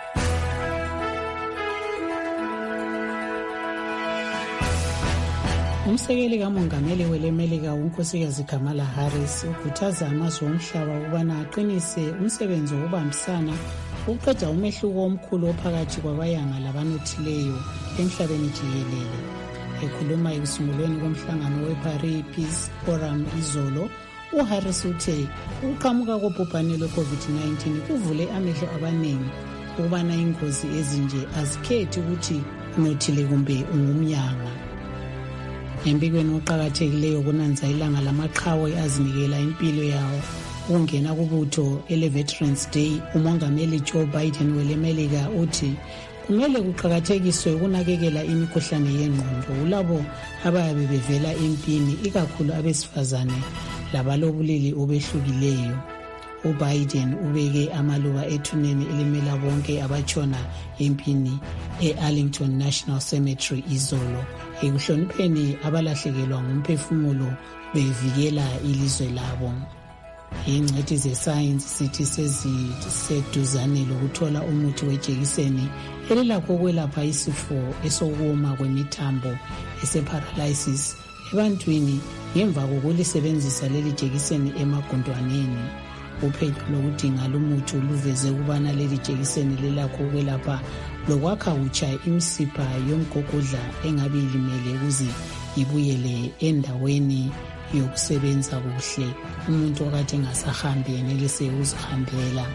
Umsekeli kamongameli welemelika uNkosikazi Kamala Harris ukhuthaza amazwe omhlaba ukubana aqinise umsebenzi wokubambisana ukuqeda umehluko omkhulu ophakathi kwabayanga labanothileyo emhlabeni jikelele. Ekhuluma ekusungulweni komhlangano weParis Peace Forum izolo, uHarris uthe ukuqhamuka kobhubhane lwe-covid nineteen kuvule amehlo abaningi ukubana ingozi ezinje azikhethi ukuthi unothile kumbe ungumnyanga. Embikweni oqakathekileyo kunanza ilanga lamaqhawe azinikela impilo yawo ukungena kubutho ele-Veterans Day, umongameli Joe Biden welemelika uthi kumele kuqakathekiswe ukunakekela imikhuhlane yengqondo kulabo abayabe bevela empini, ikakhulu abesifazane labalobulili obehlukileyo. uBiden ubeke amaluba ethuneni elimela bonke abatshona empini e-Arlington National Cemetery izolo ekuhlonipheni abalahlekelwa ngumphefumulo bevikela ilizwe labo. Ingcwethi zesayensi sithi seziseduzane lokuthola umuthi wejekiseni elilakho ukwelapha isifo esokuma kwemithambo ese-paralysis ebantwini ngemva kokulisebenzisa leli jekiseni emagundwaneni. Uphenyo lokudinga lumuthi luveze ukubana leli jekiseni lilakho ukwelapha lokwakha kutsha imisipha yomgogodla engabe ilimele ukuze ibuyele endaweni yokusebenza kuhle. Umuntu okade engasahambi yenelise ukuzihambela.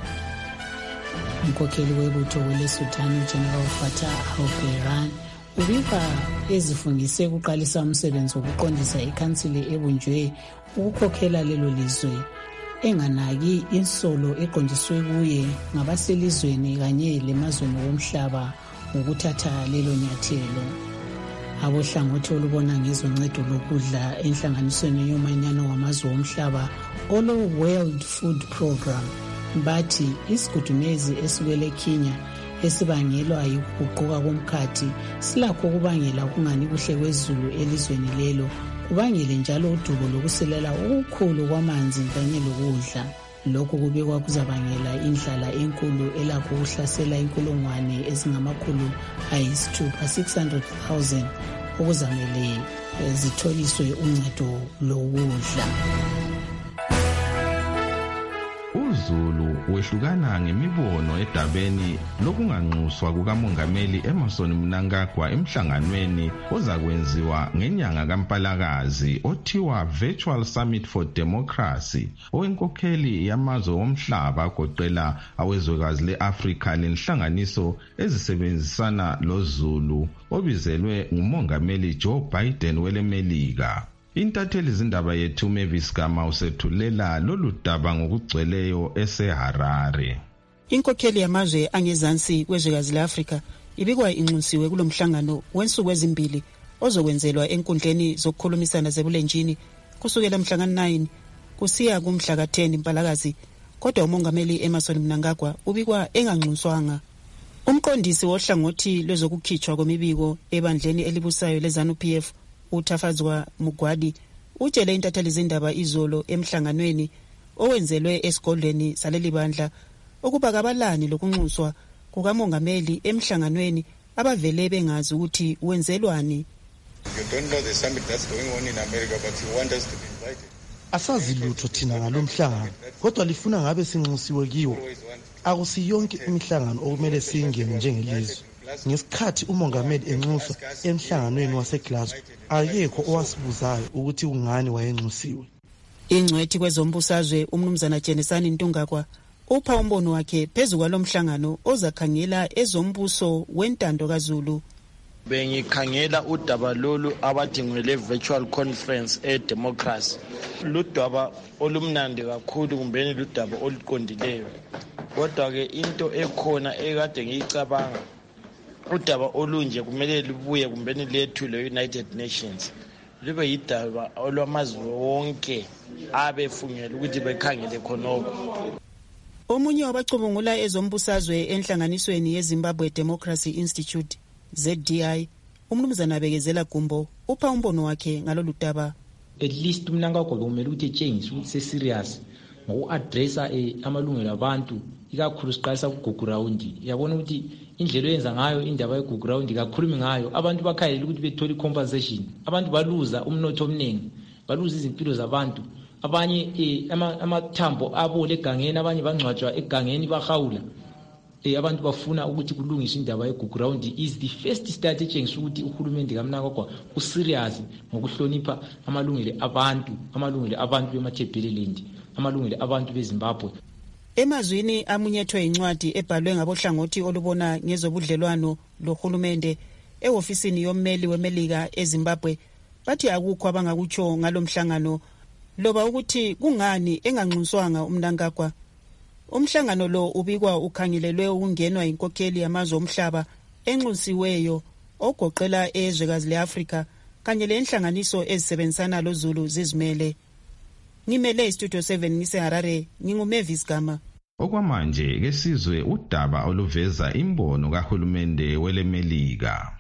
Umkhokheli webutho leSudan uGeneral Fattah al-Burhan ubika ezifungise ukuqalisa umsebenzi wokuqondisa ikhansili ebunjwe ukukhokhela lelo lizwe enganaki insolo eqondiswe kuye ngabaselizweni kanye lemazweni womhlaba ngokuthatha lelo nyathelo. Abohlangothi olubona ngezoncedo lokudla enhlanganisweni yomanyano wamazwe womhlaba olo World Food Program bathi isigudumezi esibele Kenya esibangelwa yikuguquka komkhathi silakho ukubangela ukungani kuhle kwezulu elizweni lelo, kubangele njalo udubo lokuselela okukhulu kwamanzi kanye lokudla. Lokhu kubekwa kuzabangela indlala enkulu elakho ukuhlasela inkulungwane ezingamakhulu ayisithupha six hundred thousand okuzamele zitholiswe uncedo lokudla. UZulu wehlukana ngemibono edabeni lokunganxuswa kukamongameli Emmerson Mnangagwa emhlanganweni ozakwenziwa ngenyanga kaMpalakazi othiwa Virtual Summit for Democracy owenkokheli yamazwe omhlaba agoqela awezwekazi le-Afrika lenhlanganiso ezisebenzisana loZulu obizelwe ngumongameli Joe Biden welemelika. Intatheli zindaba yethu Mavis Gama usethulela lolu daba ngokugcweleyo eseHarare. Inkokheli yamazwe angezansi kwezwekazi le-Afrika ibikwa inxusiwe kulomhlangano wensuku ezimbili ozokwenzelwa enkundleni zokukhulumisana zebulenjini kusukela mhla ka nine kusiya kumhla ka ten Mpalakazi, kodwa umongameli Emmerson Mnangagwa ubikwa enganxuswanga. Umqondisi wohlangothi lwezokukhitshwa kwemibiko ebandleni elibusayo leZANU-P F uThafazwa Mugwadi utshele intatheli zindaba izolo emhlanganweni owenzelwe esigodlweni saleli bandla ukuba kabalani lokunxuswa kukamongameli emhlanganweni abavele bengazi ukuthi wenzelwani. You don't know the summit that's going on in America, but you want us to be invited. Asazi lutho thina ngalomhlangano, kodwa lifuna ngabe sinxusiwe kiwo. Akusiyonke imihlangano okumele siyingene njengelizwe. Ngesikhathi umongameli enxuswa emhlanganweni waseGlasgow, akekho owasibuzayo ukuthi ungani wayenxusiwe. Ingcwethi kwezombusazwe umnumzana Jenesani Ntungakwa upha umbono wakhe phezu kwalomhlangano ozakhangela ezombuso wentando kaZulu. Bengikhangela udaba lolu abadingwele virtual conference e democracy. Ludaba olumnandi kakhulu kumbeni ludaba oluqondileyo. Kodwa ke into ekhona ekade ngiyicabanga udaba olunje kumele libuye kumbeni lethu le United Nations. Libe yidaba olwamazwe wonke abefungela ukuthi bekhangele khonoko. Omunye wabacubungula ezombusazwe enhlanganisweni yeZimbabwe Democracy Institute Z D I umnumzana Bekezela Gumbo upha umbono wakhe ngalolu daba. At least umnankagwa kumele ukuthi change ukuthi se serious ngoku-addressa amalungelo abantu ikakhulu siqalisa ku-Google round. Yabona ukuthi indlela oyenza ngayo indaba ye-Google round kakhulumi ngayo abantu bakhayelela ukuthi bethole compensation. Abantu baluza umnotho omningi, baluza izimpilo zabantu. Abanye amathambo abole egangeni, abanye bangcwatshwa egangeni bahawula. Eh abantu bafuna ukuthi kulungiswe indaba ye-Google round. Is the first start etshengisa ukuthi uhulumende kaMnangagwa userious ngokuhlonipha amalungelo abantu, amalungelo abantu bemathebhelelendi, amalungelo abantu beZimbabwe. Emazwini amunyethwe incwadi ebhalwe ngabohlangothi olubona ngezobudlelwano lohulumende ehofisini yommeli weMelika eZimbabwe bathi akukho abangakutsho ngalomhlangano loba ukuthi kungani enganxuswanga uMnangagwa. Umhlangano lo ubikwa ukhangelelwe ukungenwa inkokheli yamazwe omhlaba enxusiweyo ogoqela ezwekazi leAfrika kanye lenhlanganiso ezisebenzisana loZulu zizimele. Ngimele iStudio seven ngiseHarare, nginguMavis Gama. Okwamanje ke sizwe udaba oluveza imbono kahulumende weleMelika.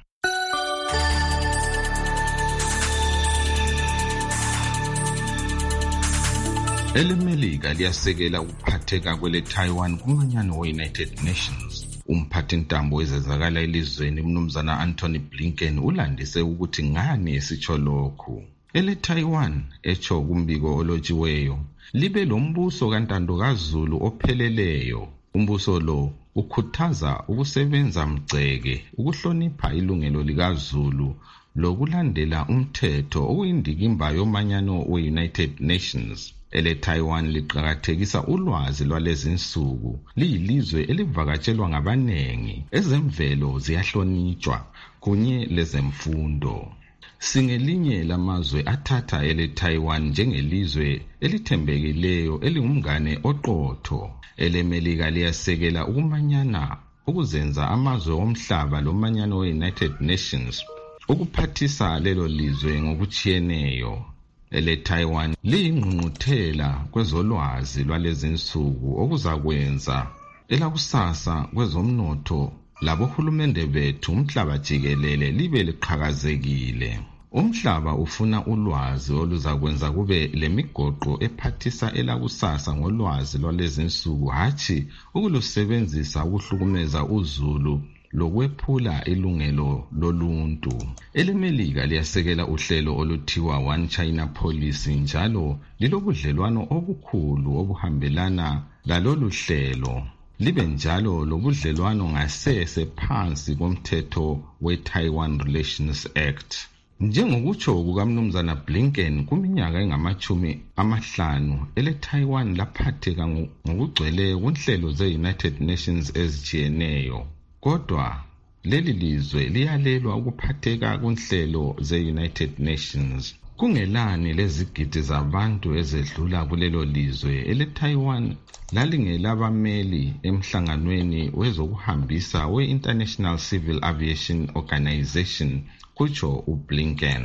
EleMelika liyasekela ukuphatheka kwele Taiwan kumanyano we-United Nations. Umphathintambo wezezakala elizweni umnumzana Anthony Blinken ulandise ukuthi ngani esitsho lokhu. Ele Taiwan echo kumbiko olotshiweyo libe lombuso kantando kaZulu opheleleyo. Umbuso lo ukhuthaza ukusebenza mgceke, ukuhlonipha ilungelo likaZulu lokulandela umthetho okuyindikimba yomanyano we-United Nations. Ele Taiwan liqhakathekisa ulwazi lwalezi insuku, liyilizwe elivakatshelwa ngabanengi, ezemvelo ziyahlonitshwa kunye lezemfundo. Singelinye lamazwe athatha ele Taiwan njengelizwe elithembekileyo elingumngane oqotho. EleMelika liyasekela ukumanyana ukuzenza amazwe omhlaba lomanyano we-United Nations ukuphathisa lelo lizwe ngokuchiyeneyo. Ele Taiwan liyingqungquthela kwezolwazi lwalezi insuku okuzakwenza elakusasa kwezomnotho labohulumende bethu umhlaba jikelele libe liqhakazekile. Umhlaba ufuna ulwazi oluzakwenza kube lemigoqo ephathisa elakusasa ngolwazi lwalezi insuku, hathi ukulusebenzisa ukuhlukumeza uZulu lokwephula ilungelo loluntu. EleMelika liyasekela uhlelo oluthiwa One China Policy njalo lilobudlelwano obukhulu obuhambelana lalolu hlelo. Libe njalo lobudlelwano ngasese phansi komthetho we-Taiwan Relations Act. Njengokutsho kukamnumzana Blinken kuminyaka engamachumi amahlanu ele Taiwan laphatheka ngokugcwele kunhlelo ze-United Nations ezijiyeneyo. Kodwa leli lizwe liyalelwa ukuphatheka kunhlelo ze-United Nations. Kungelani lezigidi zabantu ezedlula kulelo lizwe ele Taiwan lalingelabameli emhlanganweni wezokuhambisa we-International Civil Aviation Organization, kutsho uBlinken.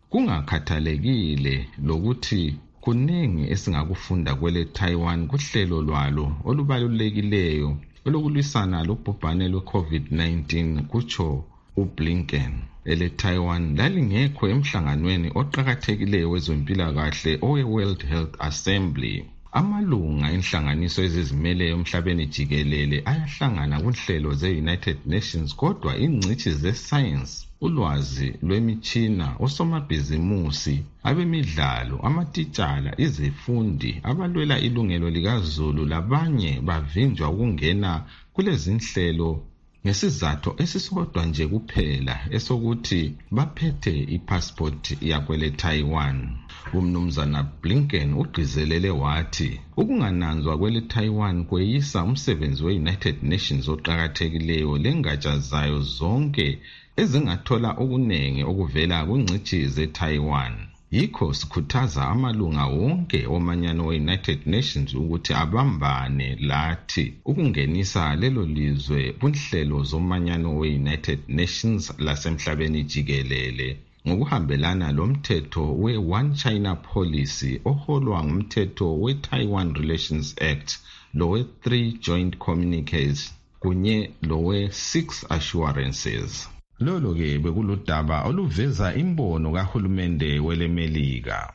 Kungakhathalekile lokuthi kuningi esingakufunda kwele Taiwan kuhlelo lwalo olubalulekileyo olokulwisana lobhubhane lwe-COVID nineteen, kutsho uBlinken. Ele Taiwan lalingekho emhlanganweni oqhakathekileyo wezempilakahle owe-World Health Assembly. amalunga enhlanganiso ezizimele emhlabeni jikelele ayahlangana kunhlelo ze-United Nations, kodwa ingcitshi ze-science, ulwazi lwemitshina, osomabhizimusi, abemidlalo, amatitshala, izifundi, abalwela ilungelo likazulu labanye bavinjwa ukungena kulezi nhlelo ngesizathu esisodwa nje kuphela esokuthi baphethe ipassport yakwele Taiwan. Umnumzana Blinken ugqizelele wathi ukungananzwa kwele Taiwan kweyisa umsebenzi we-United Nations oqhakathekileyo lengatsha zayo zonke ezingathola okunenge okuvela kwingcitshi ze-Taiwan. Yikho sikhuthaza amalunga wonke omanyano we-United Nations ukuthi abambane lathi ukungenisa lelo lizwe kunhlelo zomanyano we-United Nations lasemhlabeni jikelele ngokuhambelana lomthetho we-One China Policy oholwa ngumthetho we-Taiwan Relations Act, lo we-Three Joint Communiques kunye lo we-Six Assurances. Lolo ke bekuludaba oluveza imbono kahulumende welemelika.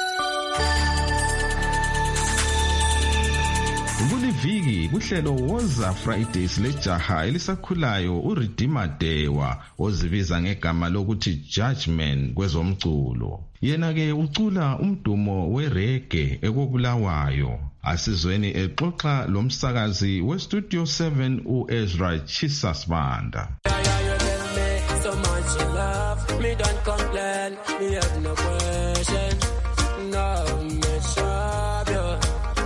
Kuliviki kuhlelo Woza Fridays lejaha elisakhulayo uRedeemer Dewa ozibiza ngegama lokuthi Judgment kwezomculo. Yena ke ucula umdumo wereggae ekobulawayo. Asizweni exoxa lomsakazi weStudio seven uEzra Chisasbanda. Me don't complain, me have no question. No, me shabyo.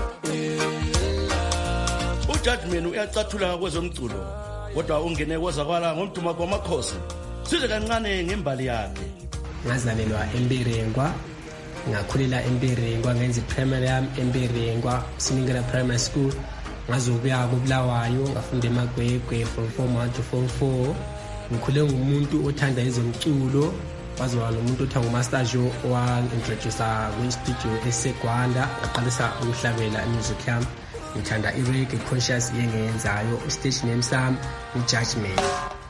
uJudgment uyacathula kwezomculo kodwa ungene kwazakala ngomduma kwamakhosi. Size kancane ngembali yakhe. Ngazalelwa eMbirengwa, ngakhulela eMbirengwa, ngenza primary yami eMbirengwa, Siningela Primary School. Ngazobuya kubulawayo ngafunda eMagwegwe from form one to form four. Ngikhule ngumuntu othanda ezomculo, waziwa nomuntu othanda uMaster Joe owangintroduce kwi-studio eSegwanda, ngaqalisa ukuhlabela music yami. Ngithanda i-reggae conscious yengenzayo, i-stage name sami uJudgment.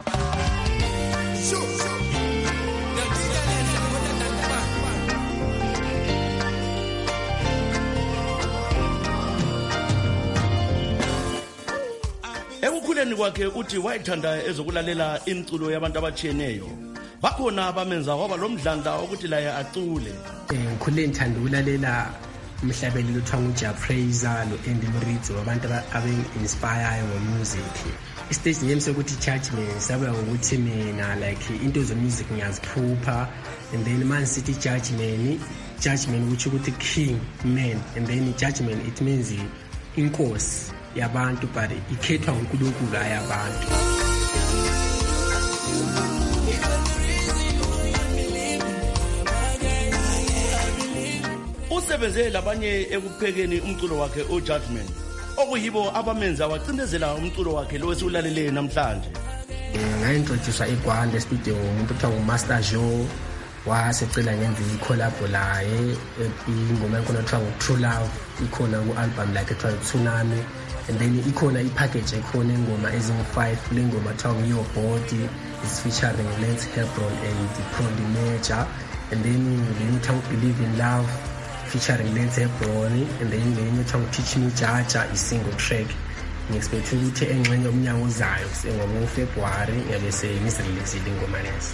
Ekukhuleni kwakhe uthi wayithanda ezokulalela imculo yabantu abatshiyeneyo. Bakhona abamenza waba lomdlandla ukuthi laye acule. Ngikhule ngithanda ukulalela umhlabeleli othiwa nguJa Praiser lo-Andy Mritz, abantu abe-inspire ngo-music. I-stage name sokuthi Judgment sabuya ngokuthi mina like into zo-music ngiyaziphupha, and then man sithi Judgment, Judgment which ukuthi king, man, and then Judgment it means inkosi yabantu but ikhethwa uNkulunkulu ayabantu. Usebenze labanye ekuphekeni umculo wakhe uJudgment, okuyibo abamenza wacindezela umculo wakhe lo esiulalele namhlanje. Ngaintroduce eGwanda studio umuntu othiwa uMaster Joe, wasecela ngenza i-collab laye, ingoma enkona othiwa True Love ikhona ku-album like ethiwa Tsunami. And then ikhona ipackage ekhona ingoma ezingu-five, le ngoma ethiwa Your Body is featuring Lance Hebron and Prondi Major. And then le ethiwa Believe in Love featuring Lance Hebron, and then le ethiwa Teach Me Jaja is-single track. Ngi-expect ukuthi engxenye umnyaka ozayo ngoma uFebruary ngiyabe sengisireleasile ingoma lezi.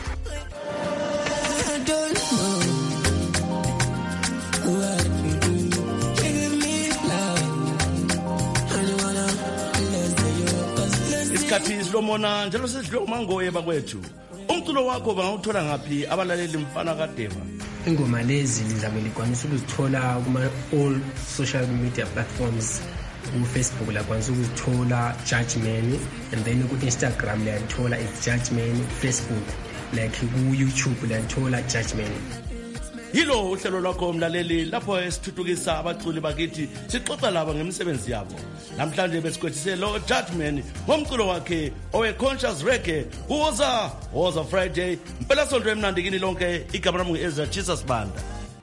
Isikhathi silomona njalo sesidle umangoye bakwethu. Umculo wakho bangawuthola ngaphi abalaleli mfana kaDeva? Ingoma lezi lizabe likwanisa ukuzithola kuma all social media platforms. Ku-Facebook lakwanisa ukuzithola Judgment, and then ku-Instagram liyalithola it's Judgment, Facebook like ku-YouTube liyalithola Judgment. Yilo uhlelo lwakho mlaleli lapho esithuthukisa abaculi bakithi sixoxa laba ngemisebenzi yabo. Namhlanje besikwethise lo Judgment ngomculo wakhe owe-conscious reggae Woza Woza Friday. Mpela sonto emnandi kini lonke, igama lami ngu-Ezra Chisasbanda.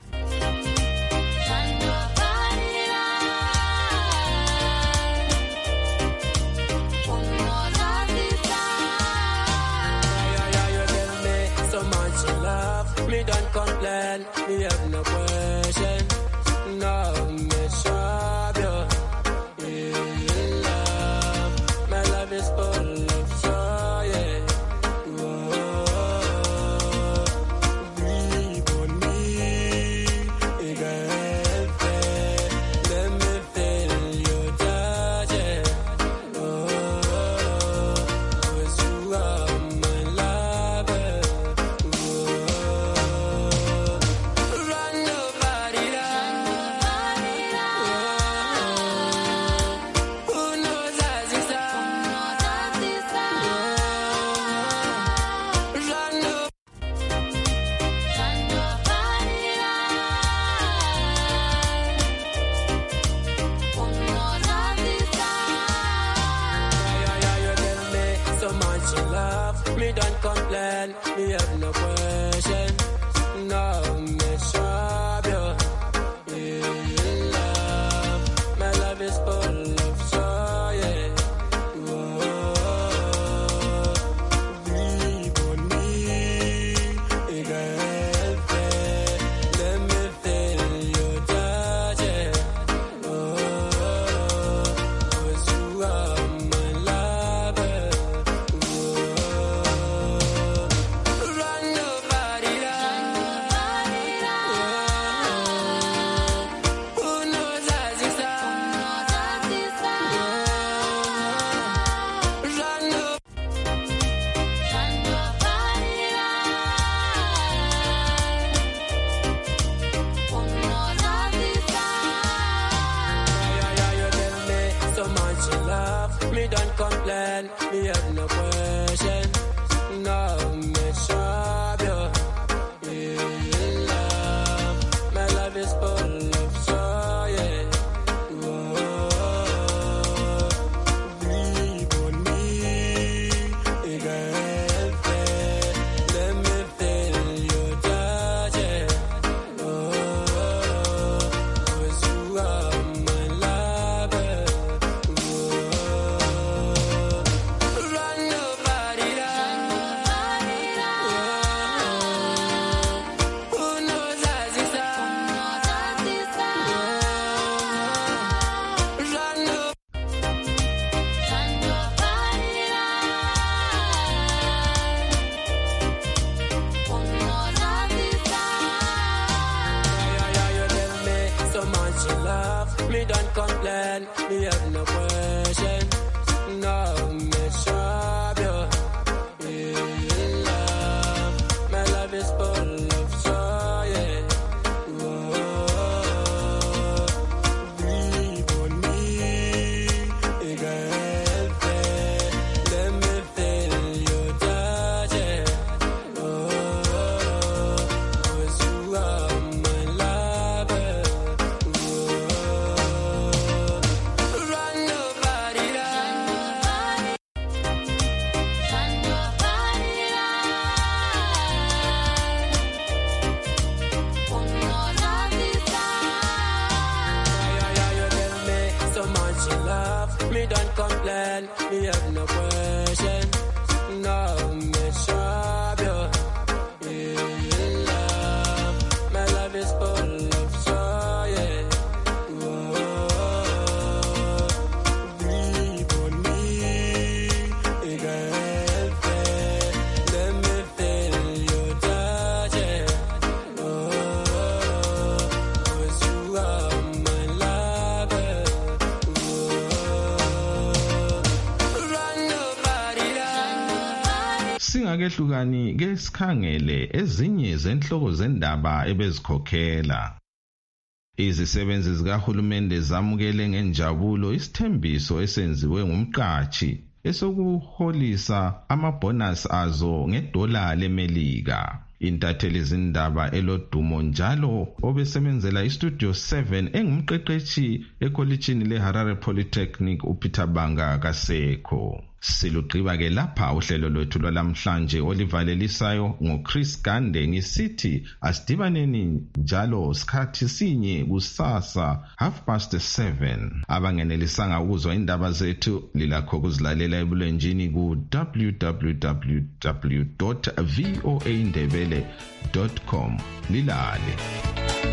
Me don't complain, me have no question. No, me shabyo. complain, me have no question. No, me sure you. In love, my love is full of joy, yeah. Me don't complain, me have no question. No, me sure you. In love, my love is full of joy, yeah. Breathe on me, girlfriend. Let me feel your touch, yeah. Cause you are my lover. Me don't complain, me have no question. No, me sure you. In love, my love is full of joy, yeah. Breathe on me, girlfriend. Let me feel your touch, yeah. Cause you are my lover. Me don't complain, me have no question. No, me sure you. In love, my love is full of joy, yeah. Breathe on me, girlfriend. Let me feel your touch, yeah. Cause you are my lover. Singakehlukani ke sikhangele ezinye zenhloko zendaba ebezikhokhela. Izisebenzi zikahulumende zamukele ngenjabulo isithembiso esenziwe ngumqashi esokuholisa amabonus azo ngedola leMelika. Intatheli zindaba elodumo njalo obesebenzela iStudio seven engumqeqeshi ekholejini leHarare Polytechnic uPeter Banga kasekho. Silugqiba ke lapha uhlelo lwethu lwalamhlanje olivalelisayo ngoChris Gande ngisithi asidibaneni njalo sikhathi sinye kusasa half past seven. Abangenelisanga ukuzwa indaba zethu lilakho kuzilalela ebulenjini ku w w w dot voa ndebele dot com. Lilale.